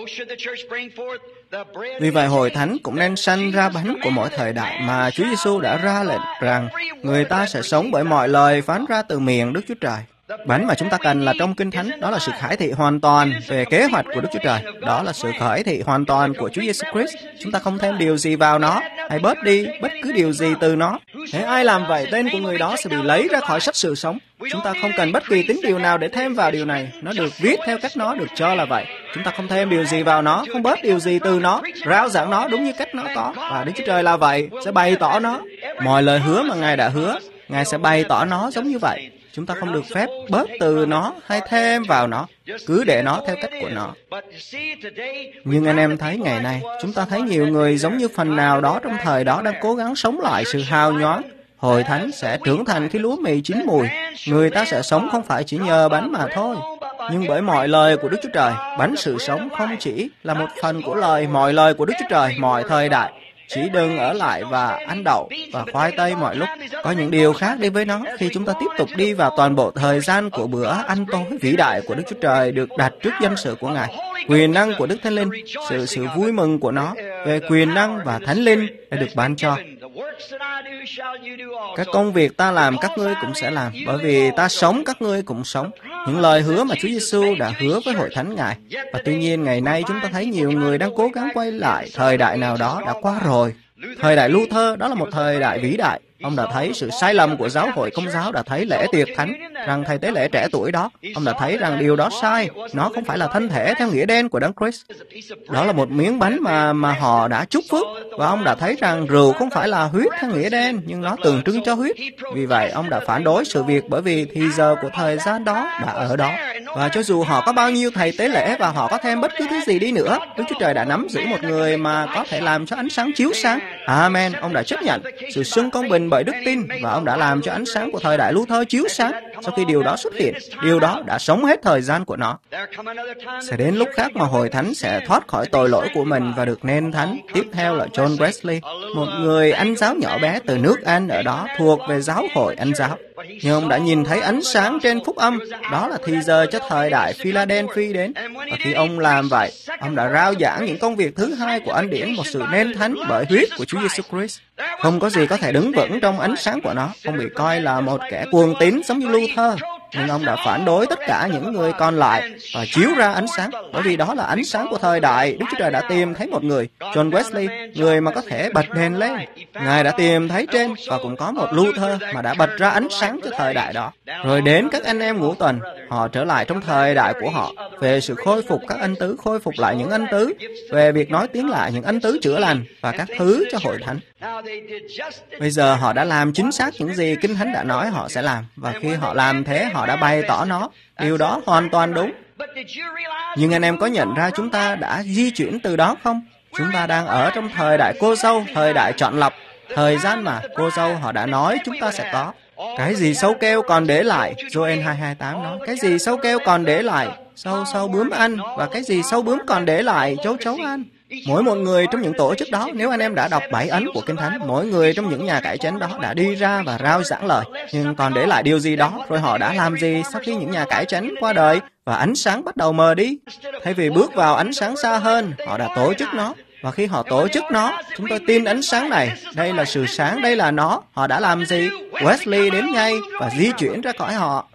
Vì vậy hội thánh cũng nên sanh ra bánh của mỗi thời đại mà Chúa Giêsu đã ra lệnh rằng người ta sẽ sống bởi mọi lời phán ra từ miệng Đức Chúa Trời. Bánh mà chúng ta cần là trong Kinh Thánh, đó là sự khải thị hoàn toàn về kế hoạch của Đức Chúa Trời. Đó là sự khải thị hoàn toàn của Chúa Giêsu Christ. Chúng ta không thêm điều gì vào nó, hay bớt đi bất cứ điều gì từ nó. Nếu ai làm vậy, tên của người đó sẽ bị lấy ra khỏi sách sự sống. Chúng ta không cần bất kỳ tín điều nào để thêm vào điều này. Nó được viết theo cách nó được cho là vậy. Chúng ta không thêm điều gì vào nó, không bớt điều gì từ nó, rao giảng nó đúng như cách nó có. Và Đức Chúa Trời là vậy, sẽ bày tỏ nó. Mọi lời hứa mà Ngài đã hứa, Ngài sẽ bày tỏ nó giống như vậy. Chúng ta không được phép bớt từ nó hay thêm vào nó, cứ để nó theo cách của nó. Nhưng anh em thấy ngày nay, chúng ta thấy nhiều người giống như phần nào đó trong thời đó đang cố gắng sống lại sự hào nhoáng. Hội thánh sẽ trưởng thành khi lúa mì chín mùi. Người ta sẽ sống không phải chỉ nhờ bánh mà thôi, nhưng bởi mọi lời của Đức Chúa Trời. Bánh sự sống không chỉ là một phần của lời, mọi lời của Đức Chúa Trời, mọi thời đại. Chỉ đừng ở lại và ăn đậu và khoai tây mọi lúc. Có những điều khác đi với nó khi chúng ta tiếp tục đi vào toàn bộ thời gian của bữa ăn tối vĩ đại của Đức Chúa Trời được đặt trước danh sự của Ngài. Quyền năng của Đức Thánh Linh, sự sự vui mừng của nó về quyền năng và Thánh Linh đã được ban cho. Các công việc ta làm các ngươi cũng sẽ làm, bởi vì ta sống các ngươi cũng sống. Những lời hứa mà Chúa Giêsu đã hứa với hội thánh Ngài. Và tuy nhiên ngày nay chúng ta thấy nhiều người đang cố gắng quay lại thời đại nào đó đã qua rồi. Thời đại Luther, đó là một thời đại vĩ đại. Ông đã thấy sự sai lầm của giáo hội Công giáo, đã thấy lễ tiệc thánh, rằng thầy tế lễ trẻ tuổi đó. Ông đã thấy rằng điều đó sai, nó không phải là thân thể theo nghĩa đen của Đấng Christ. Đó là một miếng bánh mà mà họ đã chúc phước. Và ông đã thấy rằng rượu không phải là huyết theo nghĩa đen, nhưng nó tượng trưng cho huyết. Vì vậy, ông đã phản đối sự việc bởi vì thì giờ của thời gian đó đã ở đó. Và cho dù họ có bao nhiêu thầy tế lễ và họ có thêm bất cứ thứ gì đi nữa, Đức Chúa Trời đã nắm giữ một người mà có thể làm cho ánh sáng chiếu sáng. Amen. Ông đã chấp nhận sự xưng công bình bởi đức tin, và ông đã làm cho ánh sáng của thời đại Luther chiếu sáng. Sau khi điều đó xuất hiện, điều đó đã sống hết thời gian của nó. Sẽ đến lúc khác mà hội thánh sẽ thoát khỏi tội lỗi của mình và được nên thánh. Tiếp theo là John Wesley, một người Anh giáo nhỏ bé từ nước Anh ở đó, thuộc về giáo hội Anh giáo. Nhưng ông đã nhìn thấy ánh sáng trên phúc âm, đó là thì giờ cho thời đại Philadelphia đến. Và khi ông làm vậy, ông đã rao giảng những công việc thứ hai của ân điển, một sự nên thánh bởi huyết của Chúa Giêsu Christ. Không có gì có thể đứng vững trong ánh sáng của nó. Ông bị coi là một kẻ cuồng tín giống như Luther. Nhưng ông đã phản đối tất cả những người còn lại và chiếu ra ánh sáng, bởi vì đó là ánh sáng của thời đại. Đức Chúa Trời đã tìm thấy một người, John Wesley, người mà có thể bật đèn lên. Ngài đã tìm thấy trên, và cũng có một Luther mà đã bật ra ánh sáng cho thời đại đó. Rồi đến các anh em ngũ tuần, họ trở lại trong thời đại của họ, về sự khôi phục các ân tứ, khôi phục lại những ân tứ, về việc nói tiếng lại những ân tứ chữa lành và các thứ cho hội thánh. Bây giờ họ đã làm chính xác những gì Kinh Thánh đã nói họ sẽ làm, và khi họ làm thế, họ đã bày tỏ nó. Điều đó hoàn toàn đúng. Nhưng anh em có nhận ra chúng ta đã di chuyển từ đó không? Chúng ta đang ở trong thời đại cô dâu, thời đại chọn lọc, thời gian mà cô dâu họ đã nói chúng ta sẽ có. Cái gì sâu keo còn để lại, Joel hai hai tám nói, cái gì sâu keo còn để lại, sâu sâu bướm ăn, và cái gì sâu bướm còn để lại, chấu chấu ăn. Mỗi một người trong những tổ chức đó, nếu anh em đã đọc bảy ấn của Kinh Thánh, mỗi người trong những nhà cải chánh đó đã đi ra và rao giảng lời, nhưng còn để lại điều gì đó, rồi họ đã làm gì sau khi những nhà cải chánh qua đời và ánh sáng bắt đầu mờ đi? Thay vì bước vào ánh sáng xa hơn, họ đã tổ chức nó. Và khi họ tổ chức nó, chúng tôi tin ánh sáng này, đây là sự sáng, đây là nó. Họ đã làm gì? Wesley đến ngay và di chuyển ra khỏi họ.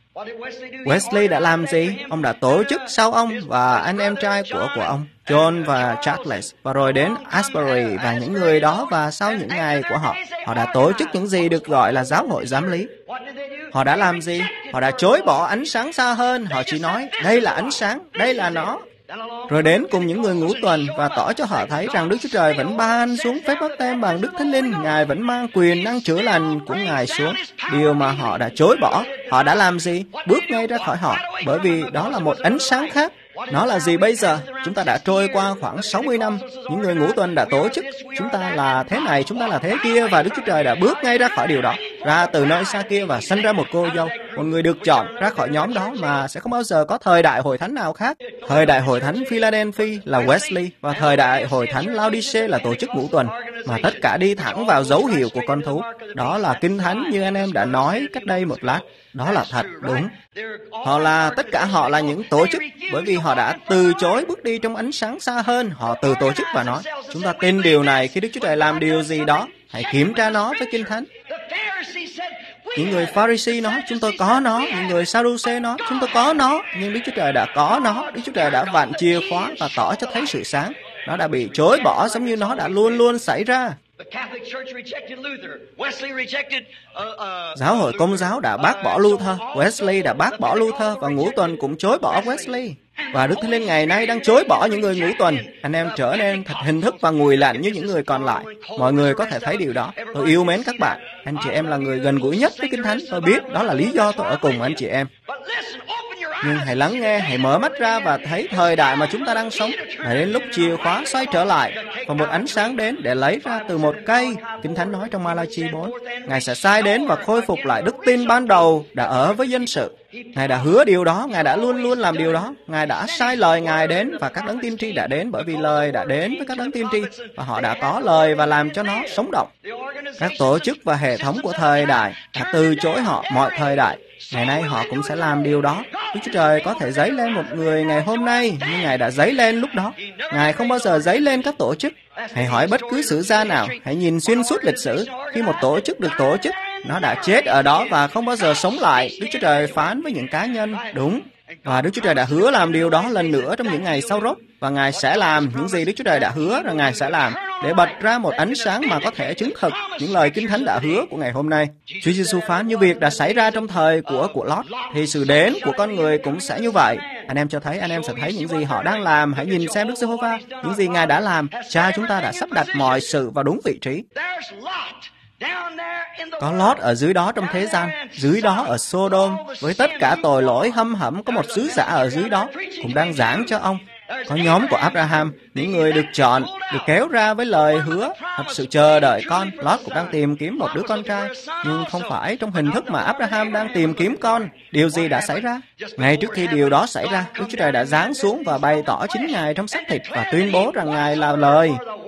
Wesley đã làm gì? Ông đã tổ chức sau ông và anh em trai của của ông, John và Charles, và rồi đến Asbury và những người đó, và sau những ngày của họ, họ đã tổ chức những gì được gọi là giáo hội giám lý. Họ đã làm gì? Họ đã chối bỏ ánh sáng xa hơn. Họ chỉ nói, đây là ánh sáng, đây là nó. Rồi đến cùng những người ngũ tuần và tỏ cho họ thấy rằng Đức Chúa Trời vẫn ban xuống phép báp têm bằng Đức Thánh Linh. Ngài vẫn mang quyền năng chữa lành của Ngài xuống. Điều mà họ đã chối bỏ. Họ đã làm gì? Bước ngay ra khỏi họ. Bởi vì đó là một ánh sáng khác. Nó là gì bây giờ? Chúng ta đã trôi qua khoảng sáu mươi năm. Những người ngũ tuần đã tổ chức. Chúng ta là thế này, chúng ta là thế kia. Và Đức Chúa Trời đã bước ngay ra khỏi điều đó. Ra từ nơi xa kia và sanh ra một cô dâu. Một người được chọn ra khỏi nhóm đó mà sẽ không bao giờ có thời đại hội thánh nào khác. Thời đại hội thánh Philadelphia là Wesley. Và thời đại hội thánh Laodicea là tổ chức ngũ tuần. Mà tất cả đi thẳng vào dấu hiệu của con thú. Đó là Kinh Thánh như anh em đã nói cách đây một lát. Đó là thật, đúng. Họ là, tất cả họ là những tổ chức, bởi vì họ đã từ chối bước đi trong ánh sáng xa hơn. Họ từ tổ chức và nói, chúng ta tin điều này, khi Đức Chúa Trời làm điều gì đó, hãy kiểm tra nó với Kinh Thánh. Những người Pharisee nói, chúng tôi có nó. Những người Sadducee nói, chúng tôi có nó. Nhưng Đức Chúa Trời đã có nó. Đức Chúa Trời đã vặn chìa khóa và tỏ cho thấy sự sáng. Nó đã bị chối bỏ giống như nó đã luôn luôn xảy ra. Giáo hội Công giáo đã bác bỏ Luther, Wesley đã bác bỏ Luther, và ngũ tuần cũng chối bỏ Wesley. Và Đức Thánh Linh ngày nay đang chối bỏ những người ngũ tuần. Anh em trở nên thật hình thức và ngùi lạnh như những người còn lại. Mọi người có thể thấy điều đó. Tôi yêu mến các bạn. Anh chị em là người gần gũi nhất với Kinh Thánh. Tôi biết đó là lý do tôi ở cùng anh chị em. Nhưng hãy lắng nghe, hãy mở mắt ra và thấy thời đại mà chúng ta đang sống. Đã đến lúc chìa khóa xoay trở lại và một ánh sáng đến để lấy ra từ một cây. Kinh Thánh nói trong Ma-la-chi bốn, Ngài sẽ sai đến và khôi phục lại đức tin ban đầu đã ở với dân sự. Ngài đã hứa điều đó, Ngài đã luôn luôn làm điều đó. Ngài đã sai lời Ngài đến và các đấng tiên tri đã đến, bởi vì lời đã đến với các đấng tiên tri và họ đã có lời và làm cho nó sống động. Các tổ chức và hệ thống của thời đại đã từ chối họ mọi thời đại. Ngày nay họ cũng sẽ làm điều đó. Đức Chúa Trời có thể dấy lên một người ngày hôm nay, nhưng Ngài đã dấy lên lúc đó. Ngài không bao giờ dấy lên các tổ chức. Hãy hỏi bất cứ sử gia nào, hãy nhìn xuyên suốt lịch sử. Khi một tổ chức được tổ chức, nó đã chết ở đó và không bao giờ sống lại. Đức Chúa Trời phán với những cá nhân, đúng. Và Đức Chúa Trời đã hứa làm điều đó lần nữa trong những ngày sau rốt. Và Ngài sẽ làm những gì Đức Chúa Trời đã hứa rằng Ngài sẽ làm, để bật ra một ánh sáng mà có thể chứng thực những lời Kinh Thánh đã hứa của ngày hôm nay. Chúa Giêsu phán như việc đã xảy ra trong thời của của Lót, thì sự đến của con người cũng sẽ như vậy. Anh em cho thấy, anh em sẽ thấy những gì họ đang làm. Hãy nhìn xem Đức Giê-hô-va, những gì Ngài đã làm. Cha chúng ta đã sắp đặt mọi sự vào đúng vị trí. Có Lót ở dưới đó trong thế gian, dưới đó ở Sodom, với tất cả tội lỗi hâm hẩm, có một sứ giả ở dưới đó cũng đang giảng cho ông. Có nhóm của Abraham, những người được chọn, được kéo ra với lời hứa, thật sự chờ đợi con. Lót cũng đang tìm kiếm một đứa con trai, nhưng không phải trong hình thức mà Abraham đang tìm kiếm con. Điều gì đã xảy ra? Ngay trước khi điều đó xảy ra, Đức Chúa Trời đã giáng xuống và bày tỏ chính Ngài trong xác thịt và tuyên bố rằng Ngài là lời.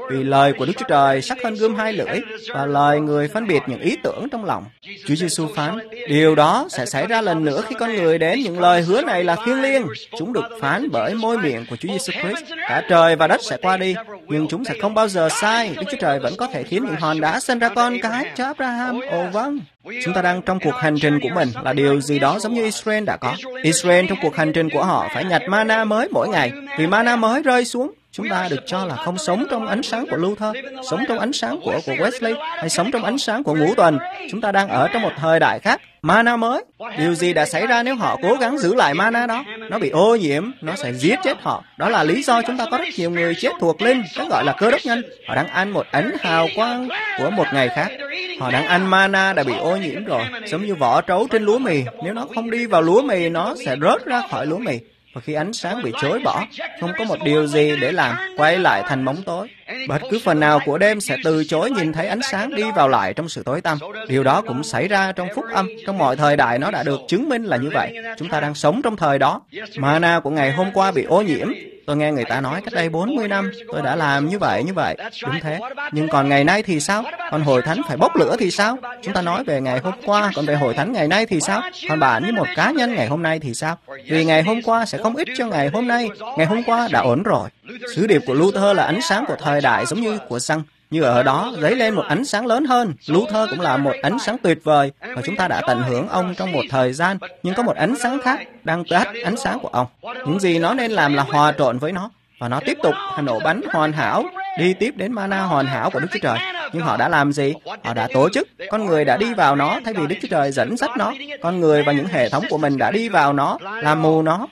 vì lời của Đức Chúa Trời sắc hơn gươm hai lưỡi, và lời người phân biệt những ý tưởng trong lòng. Chúa Giêsu phán, điều đó sẽ xảy ra lần nữa khi con người đến. Những lời hứa này là thiêng liêng. Chúng được phán bởi môi miệng của Chúa Giêsu Christ. Cả trời và đất sẽ qua đi, nhưng chúng sẽ không bao giờ sai. Đức Chúa Trời vẫn có thể khiến những hòn đá sinh ra con cái cho Abraham. Ồ vâng. Chúng ta đang trong cuộc hành trình của mình là điều gì đó giống như Israel đã có. Israel trong cuộc hành trình của họ phải nhặt mana mới mỗi ngày, vì mana mới rơi xuống. Chúng ta được cho là không sống trong ánh sáng của Luther, sống trong ánh sáng của, của Wesley, hay sống trong ánh sáng của Ngũ Tuần. Chúng ta đang ở trong một thời đại khác, mana mới. Điều gì đã xảy ra nếu họ cố gắng giữ lại mana đó? Nó bị ô nhiễm, nó sẽ giết chết họ. Đó là lý do chúng ta có rất nhiều người chết thuộc linh, cái gọi là cơ đốc nhân. Họ đang ăn một ánh hào quang của một ngày khác. Họ đang ăn mana đã bị ô nhiễm rồi, giống như vỏ trấu trên lúa mì. Nếu nó không đi vào lúa mì, nó sẽ rớt ra khỏi lúa mì. Và khi ánh sáng bị chối bỏ, không có một điều gì để làm, quay lại thành bóng tối. Bất cứ phần nào của đêm sẽ từ chối nhìn thấy ánh sáng đi vào lại trong sự tối tăm. Điều đó cũng xảy ra trong phúc âm. Trong mọi thời đại nó đã được chứng minh là như vậy. Chúng ta đang sống trong thời đó. Mana của ngày hôm qua bị ô nhiễm. Tôi nghe người ta nói cách đây bốn mươi năm, tôi đã làm như vậy, như vậy. Đúng thế. Nhưng còn ngày nay thì sao? Còn hội thánh phải bốc lửa thì sao? Chúng ta nói về ngày hôm qua, còn về hội thánh ngày nay thì sao? Còn bạn như một cá nhân ngày hôm nay thì sao? Vì ngày hôm qua sẽ không ích cho ngày hôm nay. Ngày hôm qua đã ổn rồi. Sứ điệp của Luther là ánh sáng của thời đại giống như của xăng. Như ở đó, dấy lên một ánh sáng lớn hơn. Luther cũng là một ánh sáng tuyệt vời, và chúng ta đã tận hưởng ông trong một thời gian, nhưng có một ánh sáng khác đang tắt ánh sáng của ông. Những gì nó nên làm là hòa trộn với nó, và nó tiếp tục nổ bánh hoàn hảo, đi tiếp đến mana hoàn hảo của Đức Chúa Trời. Nhưng họ đã làm gì? Họ đã tổ chức. Con người đã đi vào nó thay vì Đức Chúa Trời dẫn dắt nó. Con người và những hệ thống của mình đã đi vào nó, làm mù nó.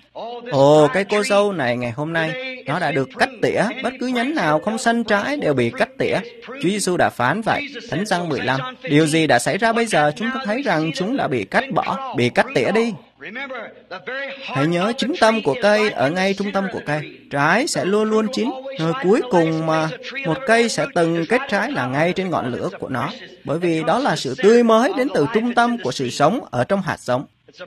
Ồ, cây cô dâu này ngày hôm nay, nó đã được cắt tỉa. Bất cứ nhánh nào không xanh trái đều bị cắt tỉa. Chúa Giêsu đã phán vậy. Thánh Giăng mười lăm. Điều gì đã xảy ra bây giờ? Chúng ta thấy rằng chúng đã bị cắt bỏ, bị cắt tỉa đi. Hãy nhớ chính tâm của cây ở ngay trung tâm của cây. Trái sẽ luôn luôn chín. Nơi cuối cùng mà một cây sẽ từng kết trái là ngay trên ngọn lửa của nó. Bởi vì đó là sự tươi mới đến từ trung tâm của sự sống ở trong hạt giống.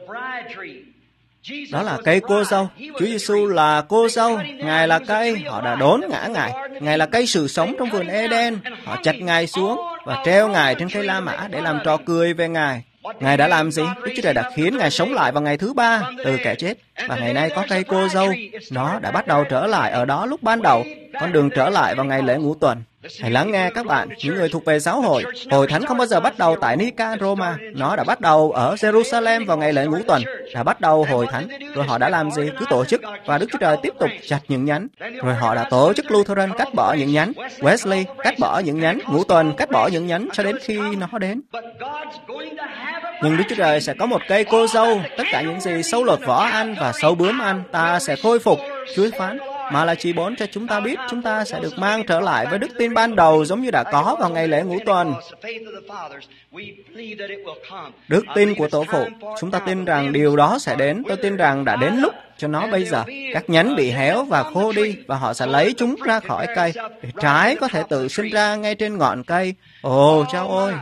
Đó là cây cô dâu. Chúa Giêsu là cô dâu. Ngài là cây. Họ đã đốn ngã Ngài. Ngài là cây sự sống trong vườn Eden. Họ chặt Ngài xuống và treo Ngài trên cây La Mã để làm trò cười về Ngài. Ngài đã làm gì? Đức Chúa Trời đã khiến Ngài sống lại vào ngày thứ ba từ kẻ chết. Và ngày nay có cây cô dâu. Nó đã bắt đầu trở lại ở đó lúc ban đầu. Con đường trở lại vào ngày lễ ngũ tuần. Hãy lắng nghe các bạn, những người thuộc về giáo hội. Hội thánh không bao giờ bắt đầu tại Nica, Roma. Nó đã bắt đầu ở Jerusalem vào ngày lễ ngũ tuần. Đã bắt đầu hội thánh. Rồi họ đã làm gì? Cứ tổ chức. Và Đức Chúa Trời tiếp tục chặt những nhánh. Rồi họ đã tổ chức Lutheran cắt bỏ những nhánh. Wesley cắt bỏ những nhánh. Ngũ tuần cắt bỏ những nhánh cho đến khi nó đến. Nhưng Đức Chúa Trời sẽ có một cây cô dâu. Tất cả những gì sâu lột vỏ ăn và sâu bướm ăn, ta sẽ khôi phục. Chúa phán. Malachi bốn cho chúng ta biết chúng ta sẽ được mang trở lại với đức tin ban đầu giống như đã có vào ngày lễ ngũ tuần. Đức tin của tổ phụ, chúng ta tin rằng điều đó sẽ đến. Tôi tin rằng đã đến lúc cho nó bây giờ. Các nhánh bị héo và khô đi, và họ sẽ lấy chúng ra khỏi cây, để trái có thể tự sinh ra ngay trên ngọn cây. Ồ, chao ôi!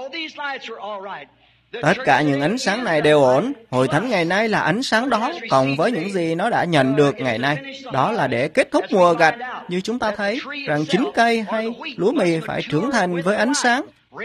Tất cả những ánh sáng này đều ổn. Hội thánh ngày nay là ánh sáng đó, cộng với những gì nó đã nhận được ngày nay. Đó là để kết thúc mùa gặt. Như chúng ta thấy, rằng chính cây hay lúa mì phải trưởng thành với ánh sáng.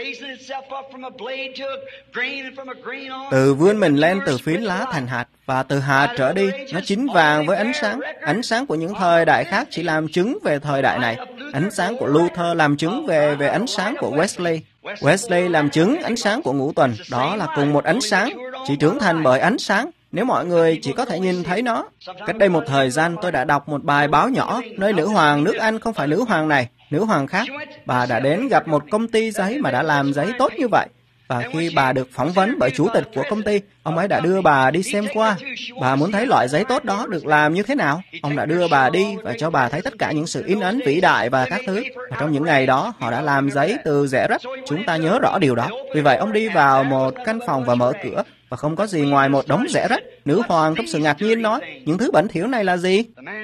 Từ vươn mình lên từ phiến lá thành hạt, và từ hạt trở đi, nó chín vàng với ánh sáng. Ánh sáng của những thời đại khác chỉ làm chứng về thời đại này. Ánh sáng của Luther làm chứng về về ánh sáng của Wesley. Wesley làm chứng ánh sáng của ngũ tuần. Đó là cùng một ánh sáng, chỉ trưởng thành bởi ánh sáng. Nếu mọi người chỉ có thể nhìn thấy nó. Cách đây một thời gian tôi đã đọc một bài báo nhỏ, nơi nữ hoàng nước Anh không phải nữ hoàng này, nữ hoàng khác. Bà đã đến gặp một công ty giấy mà đã làm giấy tốt như vậy. Và khi bà được phỏng vấn bởi chủ tịch của công ty, ông ấy đã đưa bà đi xem qua. Bà muốn thấy loại giấy tốt đó được làm như thế nào. Ông đã đưa bà đi và cho bà thấy tất cả những sự in ấn vĩ đại và các thứ. Và trong những ngày đó, họ đã làm giấy từ rẻ rách. Chúng ta nhớ rõ điều đó. Vì vậy, ông đi vào một căn phòng và mở cửa, và không có gì ngoài một đống rẻ rách. Nữ hoàng trong sự ngạc nhiên nói, những thứ bẩn thỉu này là gì?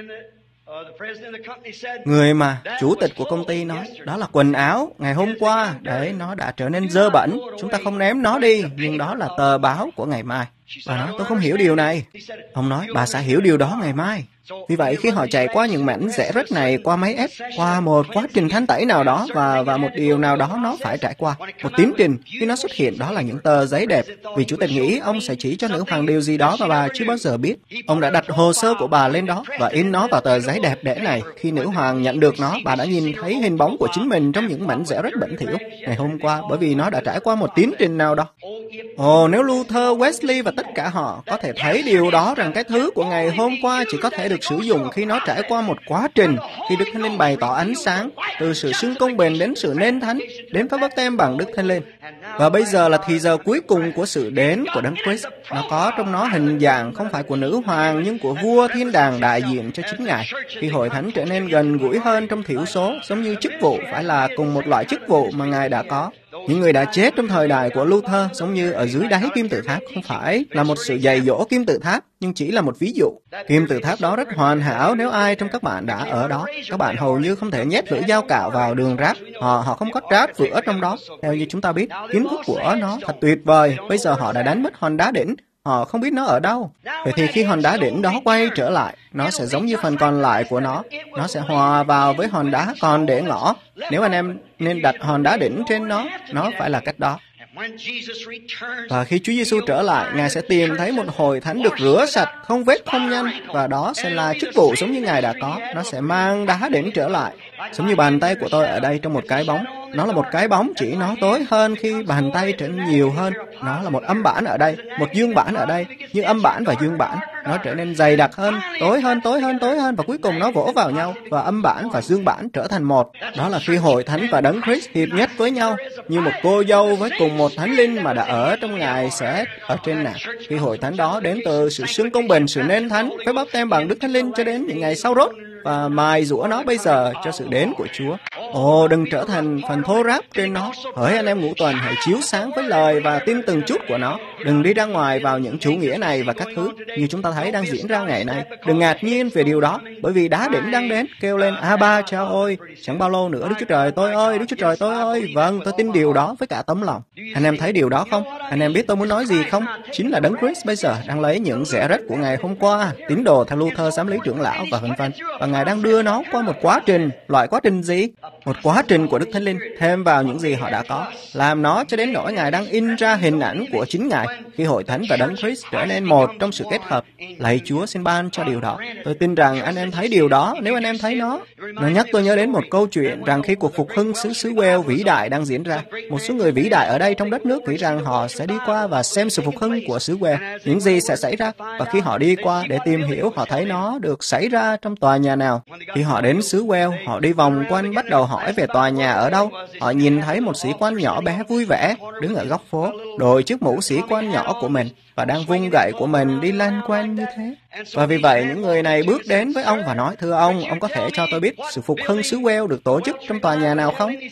Người mà chủ tịch của công ty nói, đó là quần áo ngày hôm qua, đấy, nó đã trở nên dơ bẩn. Chúng ta không ném nó đi, nhưng đó là tờ báo của ngày mai. Bà nói, tôi không hiểu điều này. Ông nói, bà sẽ hiểu điều đó ngày mai. Vì vậy, khi họ chạy qua những mảnh rẽ rách này, qua máy ép, qua một quá trình thanh tẩy nào đó và và một điều nào đó nó phải trải qua, một tiến trình, khi nó xuất hiện đó là những tờ giấy đẹp. Vì chủ tịch nghĩ ông sẽ chỉ cho nữ hoàng điều gì đó và bà chưa bao giờ biết. Ông đã đặt hồ sơ của bà lên đó và in nó vào tờ giấy đẹp đẽ này. Khi nữ hoàng nhận được nó, bà đã nhìn thấy hình bóng của chính mình trong những mảnh rẽ rách bẩn thỉu ngày hôm qua, bởi vì nó đã trải qua một tiến trình nào đó. Ồ, nếu Luther, Wesley và tất cả họ có thể thấy điều đó, rằng cái thứ của ngày hôm qua chỉ có thể được sử dụng khi nó trải qua một quá trình, khi Đức Thánh Linh bày tỏ ánh sáng, từ sự xưng công bình đến sự nên thánh, đến phép báp têm bằng Đức Thánh Linh. Và bây giờ là thì giờ cuối cùng của sự đến của Đấng Christ. Nó có trong nó hình dạng không phải của nữ hoàng, nhưng của vua thiên đàng đại diện cho chính Ngài. Khi hội thánh trở nên gần gũi hơn trong thiểu số, giống như chức vụ phải là cùng một loại chức vụ mà Ngài đã có. Những người đã chết trong thời đại của Luther giống như ở dưới đáy kim tự tháp, không phải là một sự dày dỗ kim tự tháp, nhưng chỉ là một ví dụ. Kim tự tháp đó rất hoàn hảo nếu ai trong các bạn đã ở đó. Các bạn hầu như không thể nhét lưỡi dao cạo vào đường ráp. Họ họ không có ráp vữa trong đó. Theo như chúng ta biết, kiến thức của nó thật tuyệt vời. Bây giờ họ đã đánh mất hòn đá đỉnh. Họ không biết nó ở đâu. Vậy thì khi hòn đá đỉnh đó quay trở lại, nó sẽ giống như phần còn lại của nó. Nó sẽ hòa vào với hòn đá còn để ngỏ. Nếu anh em nên đặt hòn đá đỉnh trên nó, nó phải là cách đó. Và khi Chúa Giêsu trở lại, Ngài sẽ tìm thấy một hội thánh được rửa sạch, không vết không nhăn, và đó sẽ là chức vụ giống như Ngài đã có. Nó sẽ mang đá đỉnh trở lại, giống như bàn tay của tôi ở đây trong một cái bóng. Nó là một cái bóng, chỉ nó tối hơn khi bàn tay trở nên nhiều hơn. Nó là một âm bản ở đây, một dương bản ở đây, nhưng âm bản và dương bản nó trở nên dày đặc hơn, tối hơn, tối hơn, tối hơn, và cuối cùng nó vỗ vào nhau, và âm bản và dương bản trở thành một. Đó là khi hội thánh và Đấng Christ hiệp nhất với nhau, như một cô dâu với cùng một thánh linh mà đã ở trong Ngài sẽ ở trên nàng. Khi hội thánh đó đến từ sự xưng công bình, sự nên thánh, phép báp têm bằng Đức Thánh Linh cho đến những ngày sau rốt, và mài giũa nó bây giờ cho sự đến của Chúa. Ồ, đừng trở thành phần thô ráp trên nó. Hỡi anh em ngũ tuần, hãy chiếu sáng với lời và tin từng chút của nó. Đừng đi ra ngoài vào những chủ nghĩa này và các thứ như chúng ta thấy đang diễn ra ngày nay. Đừng ngạc nhiên về điều đó, bởi vì đá đỉnh đang đến, kêu lên Abba Cha ơi. Chẳng bao lâu nữa, Đức Chúa Trời tôi ơi, Đức Chúa Trời tôi ơi. Vâng, tôi tin điều đó với cả tấm lòng. Anh em thấy điều đó không? Anh em biết tôi muốn nói gì không? Chính là Đấng Christ bây giờ đang lấy những rẽ rách của ngày hôm qua, tín đồ theo Luther, giám lý trưởng lão và vân vân, và Ngài đang đưa nó qua một quá trình. Loại quá trình gì? Một quá trình của Đức Thánh Linh thêm vào những gì họ đã có, làm nó cho đến nỗi Ngài đang in ra hình ảnh của chính Ngài. Khi hội thánh và Đấng Christ trở nên một trong sự kết hợp, lạy Chúa xin ban cho điều đó. Tôi tin rằng anh em thấy điều đó. Nếu anh em thấy nó, nó nhắc tôi nhớ đến một câu chuyện rằng khi cuộc phục hưng xứ xứ Wales vĩ đại đang diễn ra, một số người vĩ đại ở đây trong đất nước nghĩ rằng họ sẽ đi qua và xem sự phục hưng của xứ Wales, những gì sẽ xảy ra. Và khi họ đi qua để tìm hiểu, họ thấy nó được xảy ra trong tòa nhà nào. Khi họ đến xứ Wales, họ đi vòng quanh, bắt đầu hỏi về tòa nhà ở đâu. Họ nhìn thấy một sĩ quan nhỏ bé vui vẻ đứng ở góc phố, đội chiếc mũ sĩ quan nhỏ của mình, và đang vung gậy của mình đi lanh quanh như thế. Và vì vậy, những người này bước đến với ông và nói, thưa ông, ông có thể cho tôi biết sự phục hưng xứ Wales được tổ chức trong tòa nhà nào không?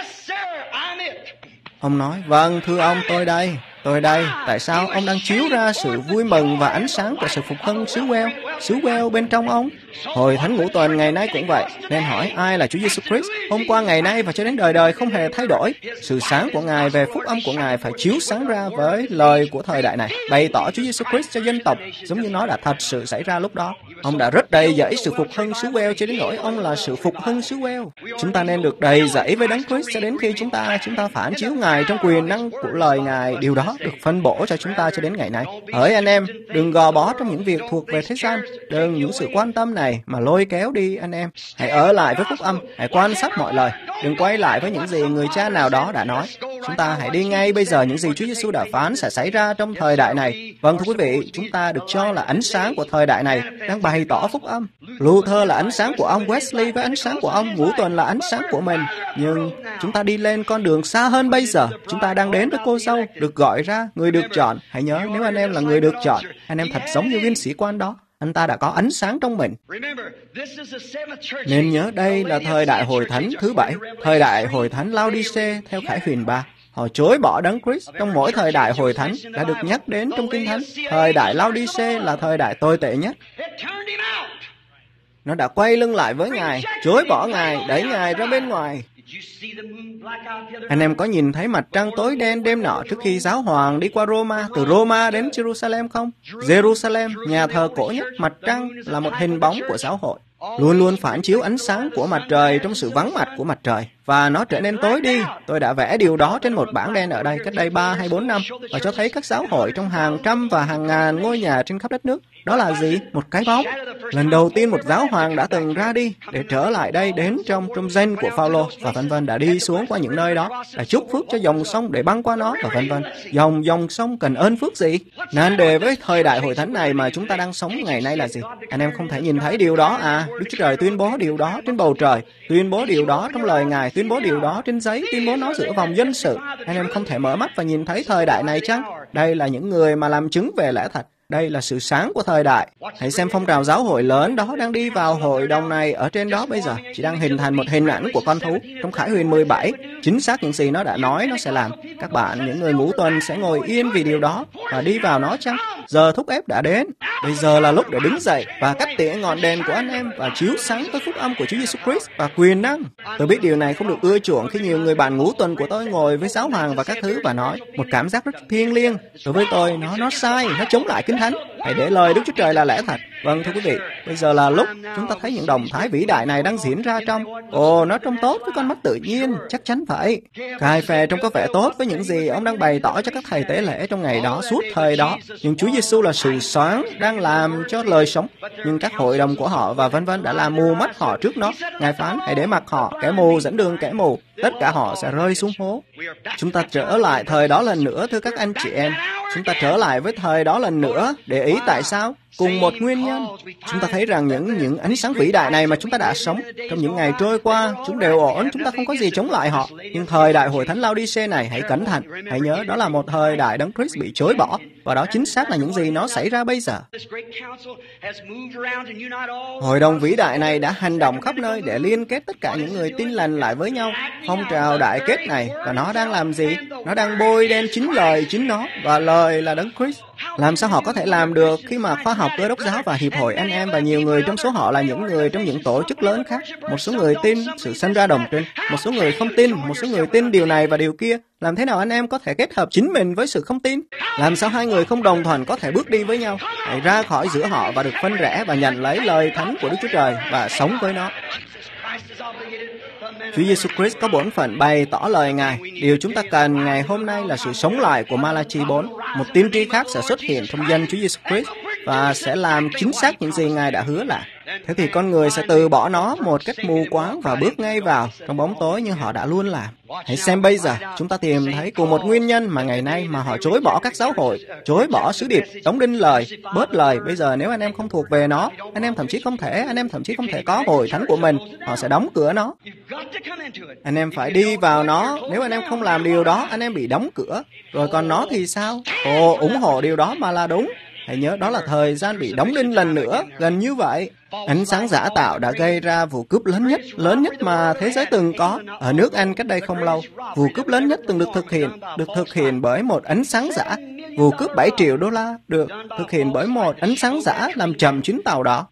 Ông nói, vâng, thưa ông, tôi đây. Tôi đây, tại sao ông đang chiếu ra sự vui mừng và ánh sáng của sự phục hưng xứ Wales, xứ Wales bên trong ông? Hội thánh ngũ tuần ngày nay cũng vậy, nên hỏi ai là Chúa Giêsu Christ, hôm qua ngày nay và cho đến đời đời không hề thay đổi. Sự sáng của Ngài về phúc âm của Ngài phải chiếu sáng ra với lời của thời đại này, bày tỏ Chúa Giêsu Christ cho dân tộc, giống như nó đã thật sự xảy ra lúc đó. Ông đã rất đầy dẫy sự phục hưng xứ Wales cho đến nỗi ông là sự phục hưng xứ Wales. Chúng ta nên được đầy dẫy với Đấng Christ cho đến khi chúng ta chúng ta phản chiếu Ngài trong quyền năng của lời Ngài. Điều đó được phân bổ cho chúng ta cho đến ngày nay. Hỡi anh em, đừng gò bó trong những việc thuộc về thế gian, đừng những sự quan tâm này mà lôi kéo đi anh em. Hãy ở lại với phúc âm, hãy quan sát mọi lời, đừng quay lại với những gì người cha nào đó đã nói. Chúng ta hãy đi ngay bây giờ những gì Chúa Giêsu đã phán sẽ xảy ra trong thời đại này. Vâng thưa quý vị, chúng ta được cho là ánh sáng của thời đại này, đang bày tỏ phúc âm. Luther là ánh sáng của ông, Wesley với ánh sáng của ông, Ngũ Tuần là ánh sáng của mình. Nhưng chúng ta đi lên con đường xa hơn bây giờ. Chúng ta đang đến với cô dâu, được gọi ra, người được chọn. Hãy nhớ, nếu anh em là người được chọn, anh em thật giống như viên sĩ quan đó. Anh ta đã có ánh sáng trong mình. Nên nhớ đây là thời đại hội thánh thứ bảy, thời đại hội thánh Laodice theo Khải Huyền ba. Họ chối bỏ Đấng Christ trong mỗi thời đại hội thánh đã được nhắc đến trong Kinh Thánh. Thời đại Laodice là thời đại tồi tệ nhất. Nó đã quay lưng lại với Ngài, chối bỏ Ngài, đẩy Ngài ra bên ngoài. Anh em có nhìn thấy mặt trăng tối đen đêm nọ trước khi giáo hoàng đi qua Roma, từ Roma đến Jerusalem không? Jerusalem, nhà thờ cổ nhất, mặt trăng là một hình bóng của giáo hội, luôn luôn phản chiếu ánh sáng của mặt trời trong sự vắng mặt của mặt trời, và nó trở nên tối đi. Tôi đã vẽ điều đó trên một bảng đen ở đây cách đây ba hay bốn năm, và cho thấy các giáo hội trong hàng trăm và hàng ngàn ngôi nhà trên khắp đất nước. Đó là gì? Một cái bóng. Lần đầu tiên một giáo hoàng đã từng ra đi để trở lại đây, đến trong trong danh của Phaolô và vân vân, đã đi xuống qua những nơi đó, đã chúc phước cho dòng sông để băng qua nó và vân vân. Dòng dòng sông cần ơn phước gì? Nan đề với thời đại hội thánh này mà chúng ta đang sống ngày nay là gì? Anh em không thể nhìn thấy điều đó à? Đức Chúa Trời tuyên bố điều đó trên bầu trời, tuyên bố điều đó trong lời Ngài, tuyên bố điều đó trên giấy, tuyên bố nó giữa vòng dân sự. Anh em không thể mở mắt và nhìn thấy thời đại này chăng? Đây là những người mà làm chứng về lẽ thật. Đây là sự sáng của thời đại. Hãy xem phong trào giáo hội lớn đó đang đi vào hội đồng này ở trên đó bây giờ. Chỉ đang hình thành một hình ảnh của con thú. Trong Khải Huyền mười bảy, chính xác những gì nó đã nói nó sẽ làm. Các bạn, những người ngũ tuần sẽ ngồi yên vì điều đó và đi vào nó chăng? Giờ thúc ép đã đến. Bây giờ là lúc để đứng dậy và cắt tỉa ngọn đèn của anh em và chiếu sáng tới phúc âm của Chúa Giêsu Christ và quyền năng. Tôi biết điều này không được ưa chuộng khi nhiều người bạn ngũ tuần của tôi ngồi với giáo hoàng và các thứ và nói một cảm giác rất thiêng liêng. Đối với tôi, nó nó sai, nó chống lại Kinh Thánh. Hãy để lời Đức Chúa Trời là lẽ thật. Vâng, thưa quý vị, bây giờ là lúc chúng ta thấy những động thái vĩ đại này đang diễn ra trong. Ồ, nó trông tốt với con mắt tự nhiên, chắc chắn vậy. Cai Phè trông có vẻ tốt với những gì ông đang bày tỏ cho các thầy tế lễ trong ngày đó, suốt thời đó. Nhưng Chúa Giêsu là sự sáng đang làm cho lời sống. Nhưng các hội đồng của họ và vân vân đã làm mù mắt họ trước nó. Ngài phán, hãy để mặc họ, kẻ mù dẫn đường kẻ mù. Tất cả họ sẽ rơi xuống hố. Chúng ta trở lại thời đó lần nữa, thưa các anh chị em. Chúng ta trở lại với thời đó lần nữa. Để ý tại sao? Cùng một nguyên nhân. Chúng ta thấy rằng những những ánh sáng vĩ đại này mà chúng ta đã sống trong những ngày trôi qua, chúng đều ổn, chúng ta không có gì chống lại họ. Nhưng thời đại hội thánh Lao-đi-xê này, hãy cẩn thận, hãy nhớ đó là một thời đại Đấng Christ bị chối bỏ, và đó chính xác là những gì nó xảy ra bây giờ. Hội đồng vĩ đại này đã hành động khắp nơi để liên kết tất cả những người tin lành lại với nhau. Phong trào đại kết này, và nó đang làm gì? Nó đang bôi đen chính lời chính nó, và lời là Đấng Christ. Làm sao họ có thể làm được khi mà khoa học Cơ Đốc giáo và hiệp hội anh em và nhiều người trong số họ là những người trong những tổ chức lớn khác? Một số người tin sự sanh ra đồng trinh, một số người không tin, một số người tin điều này và điều kia. Làm thế nào anh em có thể kết hợp chính mình với sự không tin? Làm sao hai người không đồng thuận có thể bước đi với nhau? Hãy ra khỏi giữa họ và được phân rẽ và nhận lấy lời thánh của Đức Chúa Trời và sống với nó. Chúa Giêsu Christ có bổn phận bày tỏ lời Ngài. Điều chúng ta cần ngày hôm nay là sự sống lại của Ma-la-chi bốn. Một tiên tri khác sẽ xuất hiện trong danh Chúa Giêsu Christ và sẽ làm chính xác những gì Ngài đã hứa lại. Thế thì con người sẽ từ bỏ nó một cách mù quáng và bước ngay vào trong bóng tối như họ đã luôn làm. Hãy xem bây giờ, chúng ta tìm thấy cùng một nguyên nhân mà ngày nay mà họ chối bỏ các giáo hội, chối bỏ sứ điệp, đóng đinh lời, bớt lời. Bây giờ nếu anh em không thuộc về nó, anh em thậm chí không thể, anh em thậm chí không thể có hội thánh của mình, họ sẽ đóng cửa nó. Anh em phải đi vào nó. Nếu anh em không làm điều đó, anh em bị đóng cửa. Rồi còn nó thì sao? Ồ, ủng hộ điều đó mà là đúng. Hãy nhớ đó là thời gian bị đóng đinh lần nữa, gần như vậy. Ánh sáng giả tạo đã gây ra vụ cướp lớn nhất, lớn nhất mà thế giới từng có. Ở nước Anh cách đây không lâu, vụ cướp lớn nhất từng được thực hiện, được thực hiện bởi một ánh sáng giả. Vụ cướp bảy triệu đô la được thực hiện bởi một ánh sáng giả làm chậm chuyến tàu đó.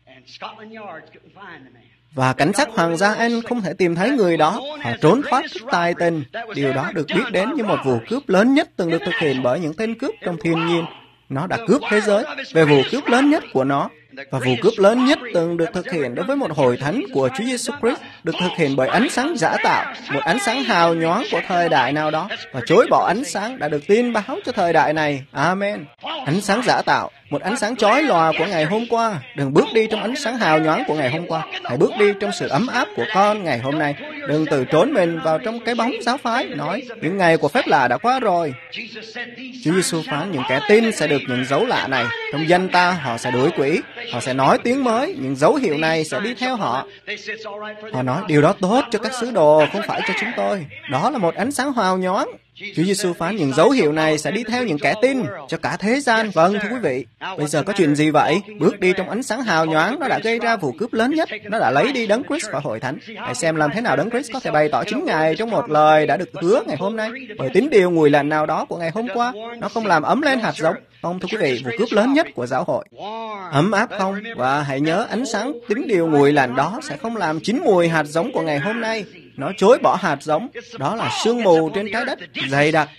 Và cảnh sát hoàng gia Anh không thể tìm thấy người đó. Họ trốn thoát rất tài tình. Điều đó được biết đến như một vụ cướp lớn nhất từng được thực hiện bởi những tên cướp trong thiên nhiên. Nó đã cướp thế giới về vụ cướp lớn nhất của nó. Và vụ cướp lớn nhất từng được thực hiện đối với một hội thánh của Chúa Giêsu Christ được thực hiện bởi ánh sáng giả tạo, một ánh sáng hào nhoáng của thời đại nào đó, và chối bỏ ánh sáng đã được tin báo cho thời đại này. Amen. Ánh sáng giả tạo, một ánh sáng chói lòa của ngày hôm qua. Đừng bước đi trong ánh sáng hào nhoáng của ngày hôm qua. Hãy bước đi trong sự ấm áp của con ngày hôm nay. Đừng tự trốn mình vào trong cái bóng giáo phái, nói những ngày của phép lạ đã qua rồi. Chúa Giêsu phán những kẻ tin sẽ được những dấu lạ này. Trong danh ta họ sẽ đuổi quỷ. Họ sẽ nói tiếng mới, những dấu hiệu này sẽ đi theo họ. Họ nói, điều đó tốt cho các sứ đồ, không phải cho chúng tôi. Đó là một ánh sáng hào nhoáng. Chúa Giêsu phán những dấu hiệu này sẽ đi theo những kẻ tin, cho cả thế gian. Vâng, thưa quý vị, bây giờ có chuyện gì vậy? Bước đi trong ánh sáng hào nhoáng, nó đã gây ra vụ cướp lớn nhất. Nó đã lấy đi Đấng Christ và hội thánh. Hãy xem làm thế nào Đấng Christ có thể bày tỏ chính Ngài trong một lời đã được hứa ngày hôm nay. Bởi tín điều ngùi lành nào đó của ngày hôm qua, nó không làm ấm lên hạt giống. Không, thưa quý vị, vụ cướp lớn nhất của giáo hội. Ấm áp không? Và hãy nhớ ánh sáng tín điều ngùi lành đó sẽ không làm chín mùi hạt giống của ngày hôm nay. nó chối bỏ hạt giống. Đó là sương mù trên trái đất dày đặc.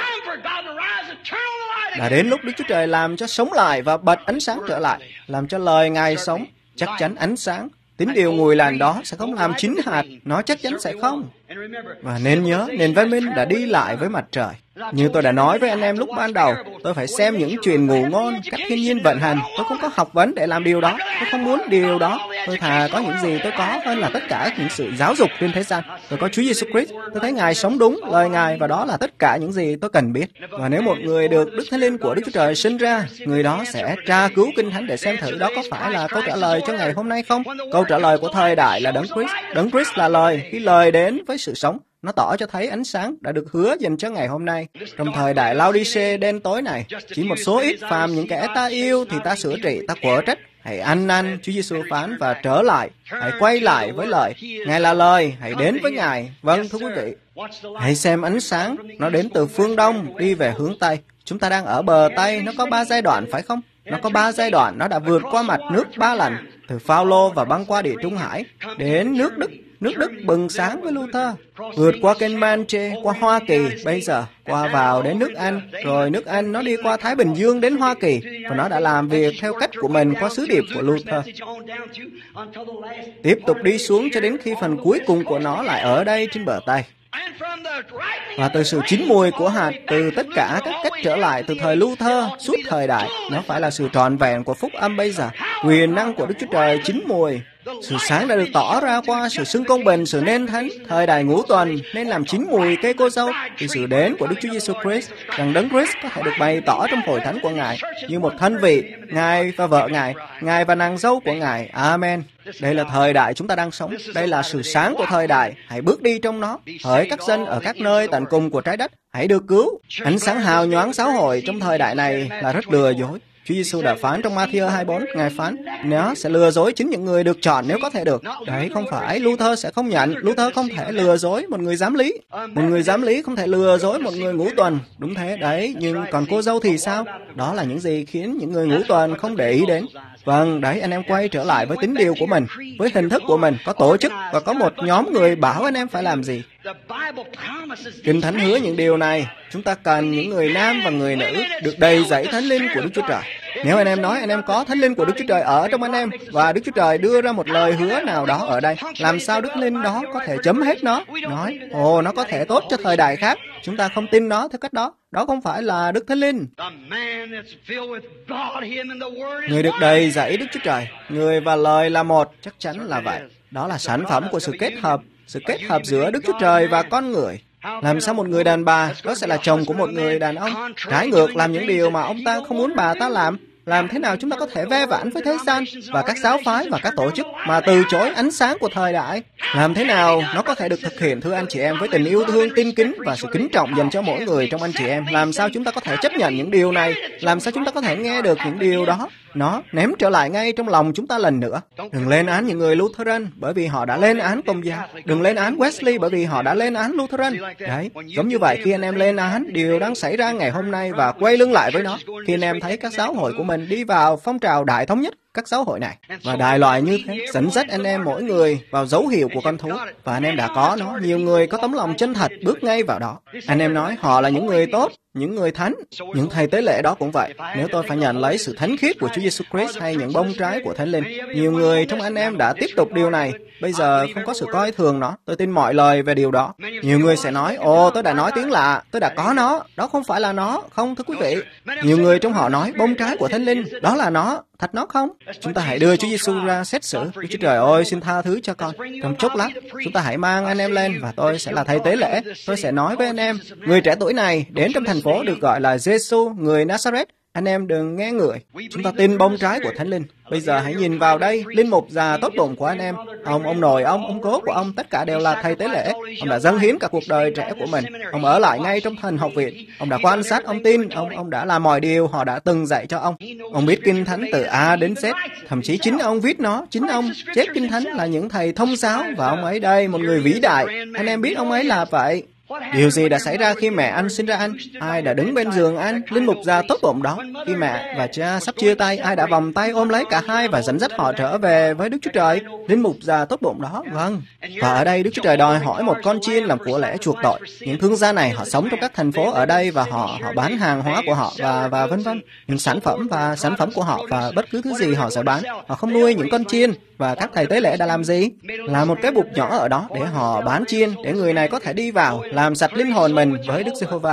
Đã đến lúc Đức Chúa Trời làm cho sống lại và bật ánh sáng trở lại, làm cho lời Ngài sống. Chắc chắn ánh sáng, tín điều ngùi làn đó sẽ không làm chín hạt, nó chắc chắn sẽ không. Và nên nhớ, nền văn minh đã đi lại với mặt trời. Như tôi đã nói với anh em lúc ban đầu, tôi phải xem những chuyện ngụ ngôn, cách thiên nhiên vận hành. Tôi không có học vấn để làm điều đó. Tôi không muốn điều đó. Tôi thà có những gì tôi có hơn là tất cả những sự giáo dục trên thế gian. Tôi có Chúa Giêsu Christ. Tôi thấy Ngài sống đúng, lời Ngài, và đó là tất cả những gì tôi cần biết. Và nếu một người được Đức Thánh Linh của Đức Chúa Trời sinh ra, người đó sẽ tra cứu Kinh Thánh để xem thử đó có phải là câu trả lời cho ngày hôm nay không. Câu trả lời của thời đại là Đấng Christ. Đấng Christ là lời. Khi lời đến với sự sống, nó tỏ cho thấy ánh sáng đã được hứa dành cho ngày hôm nay. Trong thời đại Laodice đen tối này, chỉ một số ít phàm những kẻ ta yêu thì ta sửa trị, ta quở trách. Hãy ăn năn, Chúa Giêsu phán, và trở lại. Hãy quay lại với lời. Ngài là lời, hãy đến với Ngài. Vâng, thưa quý vị. Hãy xem ánh sáng, nó đến từ phương Đông, đi về hướng Tây. Chúng ta đang ở bờ Tây, nó có ba giai đoạn, phải không? Nó có ba giai đoạn, nó đã vượt qua mặt nước ba lần, từ Phao-lô và băng qua Địa Trung Hải, đến nước Đức. Nước Đức bừng sáng với Luther, vượt qua kênh Manche, qua Hoa Kỳ, bây giờ qua vào đến nước Anh, rồi nước Anh nó đi qua Thái Bình Dương đến Hoa Kỳ, và nó đã làm việc theo cách của mình qua sứ điệp của Luther. Tiếp tục đi xuống cho đến khi phần cuối cùng của nó lại ở đây trên bờ Tây. Và từ sự chín mùi của hạt, từ tất cả các cách trở lại từ thời Luther suốt thời đại, nó phải là sự trọn vẹn của phúc âm bây giờ. Quyền năng của Đức Chúa Trời chín mùi. Sự sáng đã được tỏ ra qua sự xưng công bình, sự nên thánh, thời đại ngũ tuần nên làm chín mùi cây cô dâu, thì sự đến của Đức Chúa Giêsu Christ, rằng Đấng Christ có thể được bày tỏ trong hội thánh của Ngài như một thân vị, Ngài và vợ Ngài, Ngài và nàng dâu của Ngài. Amen. Đây là thời đại chúng ta đang sống. Đây là sự sáng của thời đại. Hãy bước đi trong nó. Hỡi các dân ở các nơi tận cùng của trái đất, hãy được cứu. Ánh sáng hào nhoáng giáo hội trong thời đại này là rất lừa dối. Chúa Giêsu đã phán trong Ma-thi-ơ hai mươi bốn, Ngài phán, nó sẽ lừa dối chính những người được chọn nếu có thể được. Đấy không phải, Luther sẽ không nhận. Luther không thể lừa dối một người giám lý. Một người giám lý không thể lừa dối một người ngũ tuần. Đúng thế, đấy, nhưng còn cô dâu thì sao? Đó là những gì khiến những người ngũ tuần không để ý đến. Vâng, đấy, anh em quay trở lại với tín điều của mình, với hình thức của mình, có tổ chức và có một nhóm người bảo anh em phải làm gì. Kinh Thánh hứa những điều này. Chúng ta cần những người nam và người nữ được đầy dẫy Thánh Linh của Đức Chúa Trời. Nếu anh em nói anh em có Thánh Linh của Đức Chúa Trời ở trong anh em, và Đức Chúa Trời đưa ra một lời hứa nào đó ở đây, làm sao Đức Linh đó có thể chấm hết nó? Nói, ồ, nó có thể tốt cho thời đại khác. Chúng ta không tin nó theo cách đó. Đó không phải là Đức Thánh Linh. Người được đầy dẫy Đức Chúa Trời, người và lời là một, chắc chắn là vậy. Đó là sản phẩm của sự kết hợp, sự kết hợp giữa Đức Chúa Trời và con người. Làm sao một người đàn bà, đó sẽ là chồng của một người đàn ông, trái ngược làm những điều mà ông ta không muốn bà ta làm? Làm thế nào chúng ta có thể ve vãn với thế gian và các giáo phái và các tổ chức mà từ chối ánh sáng của thời đại? Làm thế nào nó có thể được thực hiện, thưa anh chị em, với tình yêu thương, tin kính và sự kính trọng dành cho mỗi người trong anh chị em? Làm sao chúng ta có thể chấp nhận những điều này? Làm sao chúng ta có thể nghe được những điều đó? Nó ném trở lại ngay trong lòng chúng ta lần nữa. Đừng lên án những người Lutheran bởi vì họ đã lên án Công giáo. Đừng lên án Wesley bởi vì họ đã lên án Lutheran. Đấy, giống như vậy, khi anh em lên án điều đang xảy ra ngày hôm nay và quay lưng lại với nó, khi anh em thấy các giáo hội của mình đi vào phong trào đại thống nhất các giáo hội này, và đại loại như thế dẫn dắt anh em mỗi người vào dấu hiệu của con thú, và anh em đã có nó. Nhiều người có tấm lòng chân thật bước ngay vào đó. Anh em nói họ là những người tốt, những người thánh. Những thầy tế lễ đó cũng vậy. Nếu tôi phải nhận lấy sự thánh khiết của Chúa Giêsu Christ hay những bông trái của Thánh Linh, nhiều người trong anh em đã tiếp tục điều này. Bây giờ không có sự coi thường nó. Tôi tin mọi lời về điều đó. Nhiều người sẽ nói, ồ, tôi đã nói tiếng lạ, tôi đã có nó. Đó không phải là nó. Không, thưa quý vị. Nhiều người trong họ nói, bông trái của Thánh Linh, đó là nó. Thật nó không? Chúng ta hãy đưa Chúa Giêsu ra xét xử. Đức Chúa Trời ơi, xin tha thứ cho con. Trong chốc lát, chúng ta hãy mang anh em lên, và tôi sẽ là thầy tế lễ. Tôi sẽ nói với anh em, người trẻ tuổi này đến trong thành phố được gọi là Giêsu người Nazareth. Anh em đừng nghe người. Chúng ta tin bông trái của Thánh Linh. Bây giờ hãy nhìn vào đây, linh mục già tốt bụng của anh em. Ông, ông nội ông, ông cố của ông, tất cả đều là thầy tế lễ. Ông đã dâng hiến cả cuộc đời trẻ của mình. Ông ở lại ngay trong thần học viện. Ông đã quan sát, ông tin, ông ông đã làm mọi điều họ đã từng dạy cho ông. Ông biết Kinh Thánh từ A đến Z. Thậm chí chính ông viết nó, chính ông chép Kinh Thánh là những thầy thông giáo, và ông ấy đây, một người vĩ đại. Anh em biết ông ấy là vậy. Điều gì đã xảy ra khi mẹ anh sinh ra anh? Ai đã đứng bên giường anh? Linh mục già tốt bụng đó. Khi mẹ và cha sắp chia tay, ai đã vòng tay ôm lấy cả hai và dẫn dắt họ trở về với Đức Chúa Trời? Linh mục già tốt bụng đó, vâng. Và ở đây Đức Chúa Trời đòi hỏi một con chiên làm của lễ chuộc tội. Những thương gia này họ sống trong các thành phố ở đây và họ họ bán hàng hóa của họ và và vân vân, những sản phẩm và sản phẩm của họ và bất cứ thứ gì họ sẽ bán. Họ không nuôi những con chiên. Và các thầy tế lễ đã làm gì? Là một cái bục nhỏ ở đó để họ bán chiên, để người này có thể đi vào làm sạch linh hồn mình với Đức Giê-hô-va.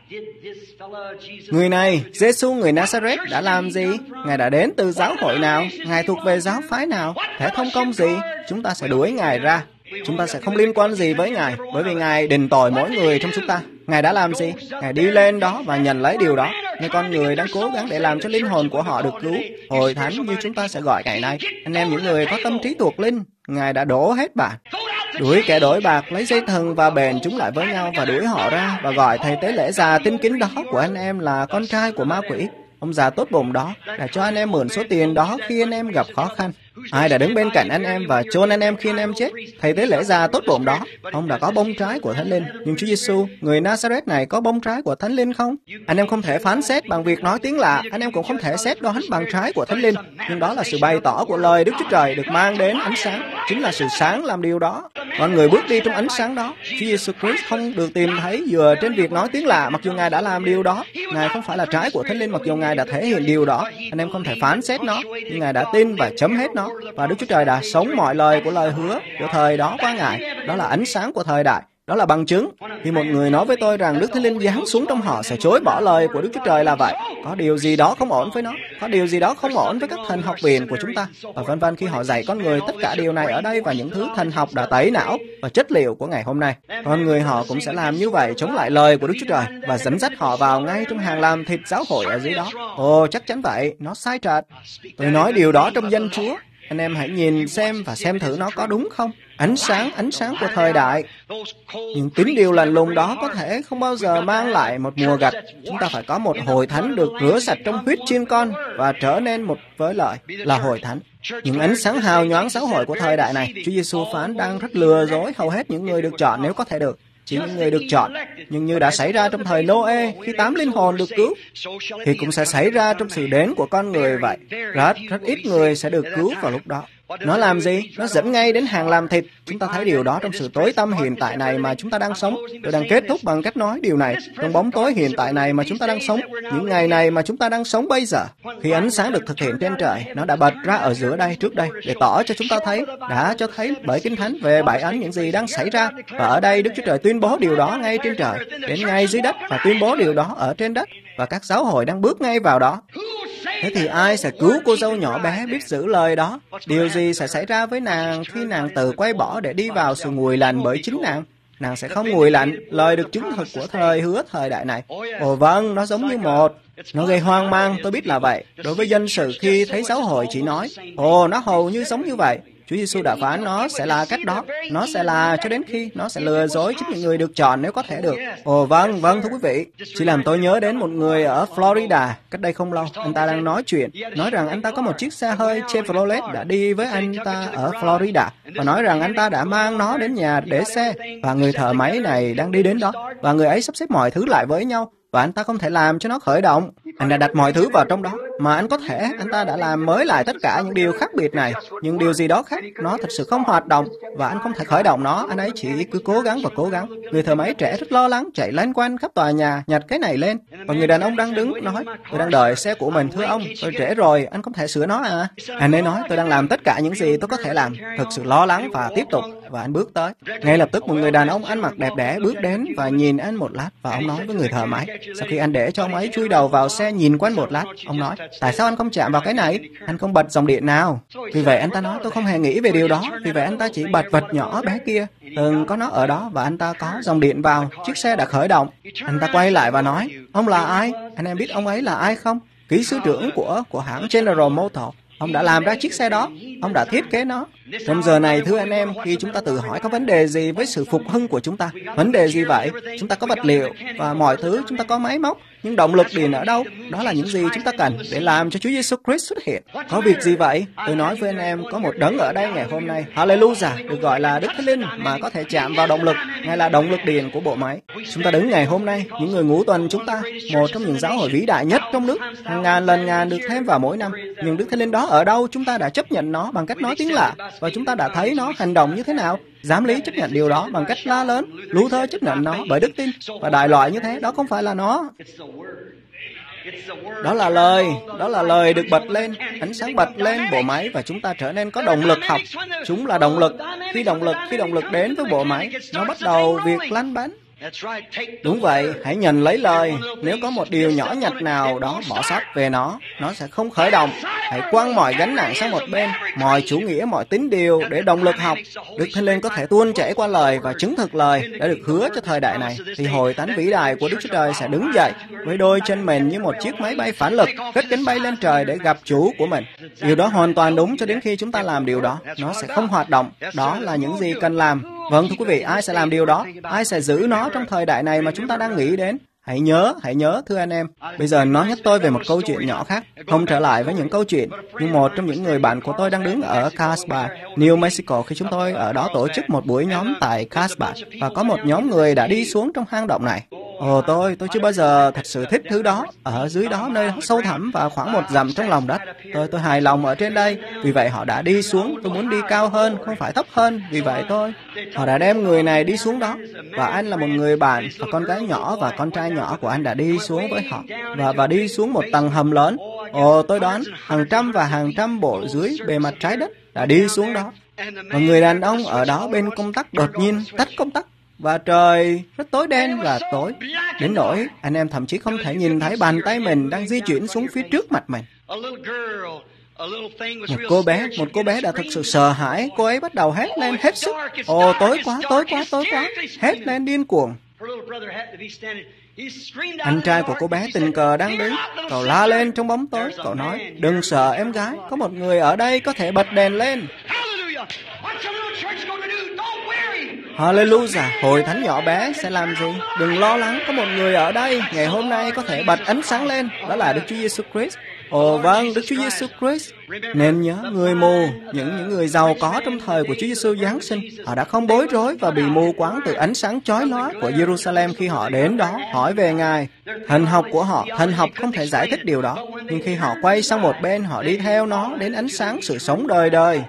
Người này, Giê-xu người Nazareth đã làm gì? Ngài đã đến từ giáo hội nào? Ngài thuộc về giáo phái nào? Thể thông công gì? Chúng ta sẽ đuổi Ngài ra. Chúng ta sẽ không liên quan gì với Ngài, bởi vì Ngài đền tội mỗi người trong chúng ta. Ngài đã làm gì? Ngài đi lên đó và nhận lấy điều đó. Nên con người đang cố gắng để làm cho linh hồn của họ được cứu. Hội thánh như chúng ta sẽ gọi ngày nay. Anh em những người có tâm trí thuộc linh, Ngài đã đổ hết bạn. Đuổi kẻ đổi bạc, lấy dây thừng và bền chúng lại với nhau và đuổi họ ra và gọi thầy tế lễ già tinh kính đó của anh em là con trai của ma quỷ. Ông già tốt bụng đó đã cho anh em mượn số tiền đó khi anh em gặp khó khăn. Ai đã đứng bên cạnh anh em và chôn anh em khi anh em chết? Thầy tế lễ già tốt bụng đó. Ông đã có bông trái của Thánh Linh. Nhưng Chúa Giêsu, người Nazareth này có bông trái của Thánh Linh không? Anh em không thể phán xét bằng việc nói tiếng lạ. Anh em cũng không thể xét đoán bằng trái của Thánh Linh. Nhưng đó là sự bày tỏ của lời Đức Chúa Trời được mang đến ánh sáng. Chính là sự sáng làm điều đó. Và người bước đi trong ánh sáng đó. Chúa Giêsu Christ không được tìm thấy dựa trên việc nói tiếng lạ, mặc dù Ngài đã làm điều đó. Ngài không phải là trái của Thánh Linh, mặc dù Ngài đã thể hiện điều đó. Anh em không thể phán xét nó, nhưng Ngài đã tin và chấm hết nó. Và Đức Chúa Trời đã sống mọi lời của lời hứa của thời đó qua Ngài. Đó là ánh sáng của thời đại. Đó là bằng chứng. Khi một người nói với tôi rằng Đức Thánh Linh giáng xuống trong họ sẽ chối bỏ lời của Đức Chúa Trời là vậy. Có điều gì đó không ổn với nó. Có điều gì đó không ổn với các thần học viện của chúng ta. Và vân vân khi họ dạy con người tất cả điều này ở đây và những thứ thần học đã tẩy não và chất liệu của ngày hôm nay. Con người họ cũng sẽ làm như vậy, chống lại lời của Đức Chúa Trời và dẫn dắt họ vào ngay trong hàng làm thịt giáo hội ở dưới đó. Ồ, chắc chắn vậy. Nó sai trật. Tôi nói điều đó trong danh Chúa. Anh em hãy nhìn xem và xem thử nó có đúng không. Ánh sáng, ánh sáng của thời đại. Những tín điều lạnh lùng đó có thể không bao giờ mang lại một mùa gặt. Chúng ta phải có một hội thánh được rửa sạch trong huyết chiên con và trở nên một với lợi là hội thánh. Những ánh sáng hào nhoáng xã hội của thời đại này, Chúa Giêsu phán đang rất lừa dối hầu hết những người được chọn nếu có thể được. Chỉ những người được chọn, nhưng như đã xảy ra trong thời Nô-ê khi tám linh hồn được cứu, thì cũng sẽ xảy ra trong sự đến của con người vậy. Rất, rất ít người sẽ được cứu vào lúc đó. Nó làm gì? Nó dẫn ngay đến hàng làm thịt. Chúng ta thấy điều đó trong sự tối tăm hiện tại này mà chúng ta đang sống. Tôi đang kết thúc bằng cách nói điều này. Trong bóng tối hiện tại này mà chúng ta đang sống, những ngày này mà chúng ta đang sống bây giờ, khi ánh sáng được thực hiện trên trời, nó đã bật ra ở giữa đây trước đây để tỏ cho chúng ta thấy, đã cho thấy bởi Kinh Thánh về bảy ấn những gì đang xảy ra. Và ở đây Đức Chúa Trời tuyên bố điều đó ngay trên trời, đến ngay dưới đất và tuyên bố điều đó ở trên đất. Và các giáo hội đang bước ngay vào đó. Thế thì ai sẽ cứu cô dâu nhỏ bé biết giữ lời đó? Điều gì sẽ xảy ra với nàng khi nàng tự quay bỏ để đi vào sự nguội lạnh bởi chính nàng? Nàng sẽ không nguội lạnh. Lời được chứng thực của thời hứa thời đại này. Ồ vâng, nó giống như một. Nó gây hoang mang, tôi biết là vậy. Đối với dân sự khi thấy giáo hội chỉ nói, ồ nó hầu như giống như vậy. Chúa Giêsu đã phán nó sẽ là cách đó. Nó sẽ là cho đến khi nó sẽ lừa dối chính những người được chọn nếu có thể được. Ồ vâng, vâng thưa quý vị. Chỉ làm tôi nhớ đến một người ở Florida cách đây không lâu. Anh ta đang nói chuyện, nói rằng anh ta có một chiếc xe hơi Chevrolet đã đi với anh ta ở Florida và nói rằng anh ta đã mang nó đến nhà để xe và người thợ máy này đang đi đến đó và người ấy sắp xếp mọi thứ lại với nhau. Và anh ta không thể làm cho nó khởi động. Anh đã đặt mọi thứ vào trong đó. Mà anh có thể, anh ta đã làm mới lại tất cả những điều khác biệt này. Nhưng điều gì đó khác, nó thật sự không hoạt động. Và anh không thể khởi động nó. Anh ấy chỉ cứ cố gắng và cố gắng. Người thợ máy trẻ rất lo lắng, chạy loanh quanh khắp tòa nhà, nhặt cái này lên. Và người đàn ông đang đứng, nói, tôi đang đợi xe của mình, thưa ông. Tôi trễ rồi, anh không thể sửa nó à? Anh ấy nói, tôi đang làm tất cả những gì tôi có thể làm. Thực sự lo lắng và tiếp tục. Và anh bước tới. Ngay lập tức một người đàn ông ăn mặc đẹp đẽ bước đến và nhìn anh một lát. Và ông nói với người thợ máy. Sau khi anh để cho ông ấy chui đầu vào xe nhìn quanh một lát, ông nói, tại sao anh không chạm vào cái này? Anh không bật dòng điện nào. Vì vậy anh ta nói, tôi không hề nghĩ về điều đó. Vì vậy anh ta chỉ bật vật nhỏ bé kia. Từng có nó ở đó và anh ta có dòng điện vào. Chiếc xe đã khởi động. Anh ta quay lại và nói, ông là ai? Anh em biết ông ấy là ai không? Kỹ sư trưởng của của hãng General Motors. Ông đã làm ra chiếc xe đó. Ông đã thiết kế nó. Trong giờ này, thưa anh em, khi chúng ta tự hỏi có vấn đề gì với sự phục hưng của chúng ta, vấn đề gì vậy? Chúng ta có vật liệu và mọi thứ, chúng ta có máy móc, Nhưng động lực điện ở đâu? Đó là những gì chúng ta cần để làm cho Chúa Giêsu Christ xuất hiện. Có việc gì vậy? Tôi nói với anh em, có một đấng ở đây ngày hôm nay, Hallelujah, được gọi là Đức Thánh Linh, mà có thể chạm vào động lực. Ngài là động lực điện của bộ máy. Chúng ta đứng ngày hôm nay, những người ngũ tuần chúng ta, một trong những giáo hội vĩ đại nhất trong nước, hàng ngàn lần ngàn được thêm vào mỗi năm. Nhưng Đức Thánh Linh đó ở đâu? Chúng ta đã chấp nhận nó bằng cách nói tiếng lạ, và chúng ta đã thấy nó hành động như thế nào. Giám lý chấp nhận điều đó bằng cách la lớn, Luther chấp nhận nó bởi đức tin, và đại loại như thế, đó không phải là nó. Đó là lời, đó là lời được bật lên, ánh sáng bật lên bộ máy và chúng ta trở nên có động lực học. Chúng là động lực. Khi động lực, khi động lực đến với bộ máy, nó bắt đầu việc lăn bánh. Đúng vậy, hãy nhận lấy lời. Nếu có một điều nhỏ nhặt nào đó bỏ sót về nó, nó sẽ không khởi động. Hãy quăng mọi gánh nặng sang một bên, mọi chủ nghĩa, mọi tín điều để động lực học. Đức Thánh Linh có thể tuôn chảy qua lời và chứng thực lời đã được hứa cho thời đại này. Thì hội thánh vĩ đại của Đức Chúa Trời sẽ đứng dậy với đôi chân mềm như một chiếc máy bay phản lực, cất cánh bay lên trời để gặp chủ của mình. Điều đó hoàn toàn đúng cho đến khi chúng ta làm điều đó. Nó sẽ không hoạt động. Đó là những gì cần làm. Vâng, thưa quý vị, ai sẽ làm điều đó? Ai sẽ giữ nó trong thời đại này mà chúng ta đang nghĩ đến? Hãy nhớ, hãy nhớ, thưa anh em. Bây giờ nói nhắc tôi về một câu chuyện nhỏ khác. Không trở lại với những câu chuyện, nhưng một trong những người bạn của tôi đang đứng ở Carlsbad, New Mexico khi chúng tôi ở đó tổ chức một buổi nhóm tại Carlsbad, và có một nhóm người đã đi xuống trong hang động này. Ồ, tôi, tôi chưa bao giờ thật sự thích thứ đó. Ở dưới đó, nơi sâu thẳm và khoảng một dặm trong lòng đất. Tôi, tôi hài lòng ở trên đây. Vì vậy họ đã đi xuống. Tôi muốn đi cao hơn, không phải thấp hơn. Vì vậy tôi, họ đã đem người này đi xuống đó. Và anh là một người bạn, và con gái nhỏ và con trai nhỏ của anh đã đi xuống với họ. Và, và đi xuống một tầng hầm lớn. Ồ, tôi đoán hàng trăm và hàng trăm bộ dưới bề mặt trái đất đã đi xuống đó. Và người đàn ông ở đó bên công tắc đột nhiên tắt công tắc. Và trời rất tối đen và tối, đến nỗi anh em thậm chí không thể nhìn thấy bàn tay mình đang di chuyển xuống phía trước mặt mình. Một cô bé, một cô bé đã thực sự sợ hãi, cô ấy bắt đầu hét lên hết sức. Ồ, tối quá, tối quá, tối quá, hét lên điên cuồng. Anh trai của cô bé tình cờ đang đứng, cậu la lên trong bóng tối, cậu nói, đừng sợ em gái, có một người ở đây có thể bật đèn lên. Hallelujah, hội thánh nhỏ bé sẽ làm gì? Đừng lo lắng, có một người ở đây ngày hôm nay có thể bật ánh sáng lên, đó là Đức Chúa Giêsu Christ. Ồ vâng, Đức Chúa Giêsu Christ. Nên nhớ, người mù, những những người giàu có trong thời của Chúa Giêsu Giáng sinh, họ đã không bối rối và bị mù quáng từ ánh sáng chói lóa của Jerusalem khi họ đến đó hỏi về Ngài. Thần học của họ, thần học không thể giải thích điều đó, nhưng khi họ quay sang một bên, họ đi theo nó đến ánh sáng sự sống đời đời.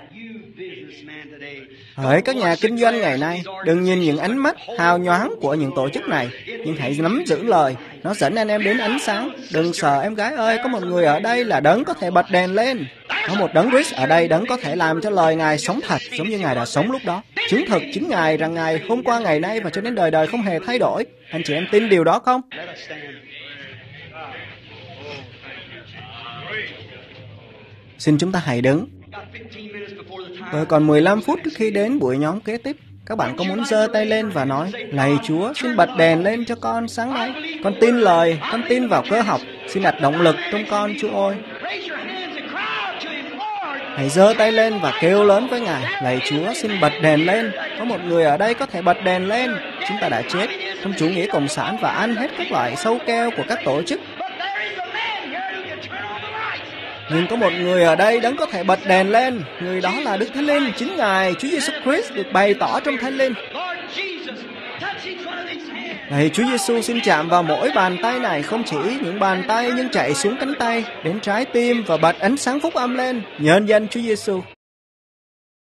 Hỡi các nhà kinh doanh ngày nay, đừng nhìn những ánh mắt hào nhoáng của những tổ chức này, nhưng hãy nắm giữ lời. Nó dẫn anh em đến ánh sáng. Đừng sợ em gái ơi, có một người ở đây là đấng có thể bật đèn lên. Có một đấng Christ ở đây, đấng có thể làm cho lời Ngài sống thật, giống như Ngài đã sống lúc đó. Chứng thực chính Ngài rằng Ngài hôm qua ngày nay và cho đến đời đời không hề thay đổi. Anh chị em tin điều đó không? Xin chúng ta hãy đứng. Tôi còn mười lăm phút trước khi đến buổi nhóm kế tiếp. Các bạn có muốn giơ tay lên và nói, lạy Chúa, xin bật đèn lên cho con sáng nay. Con tin lời, con tin vào cơ học. Xin đặt động lực trong con, Chúa ơi. Hãy giơ tay lên và kêu lớn với Ngài, lạy Chúa, xin bật đèn lên. Có một người ở đây có thể bật đèn lên. Chúng ta đã chết trong chủ nghĩa cộng sản và ăn hết các loại sâu keo của các tổ chức. Nhưng có một người ở đây đấng có thể bật đèn lên. Người đó là Đức Thánh Linh, chính Ngài, Chúa Giêsu Christ được bày tỏ trong Thánh Linh. Này Chúa Giêsu, xin chạm vào mỗi bàn tay này, không chỉ những bàn tay nhưng chạy xuống cánh tay đến trái tim và bật ánh sáng phúc âm lên. Nhân danh Chúa Giêsu.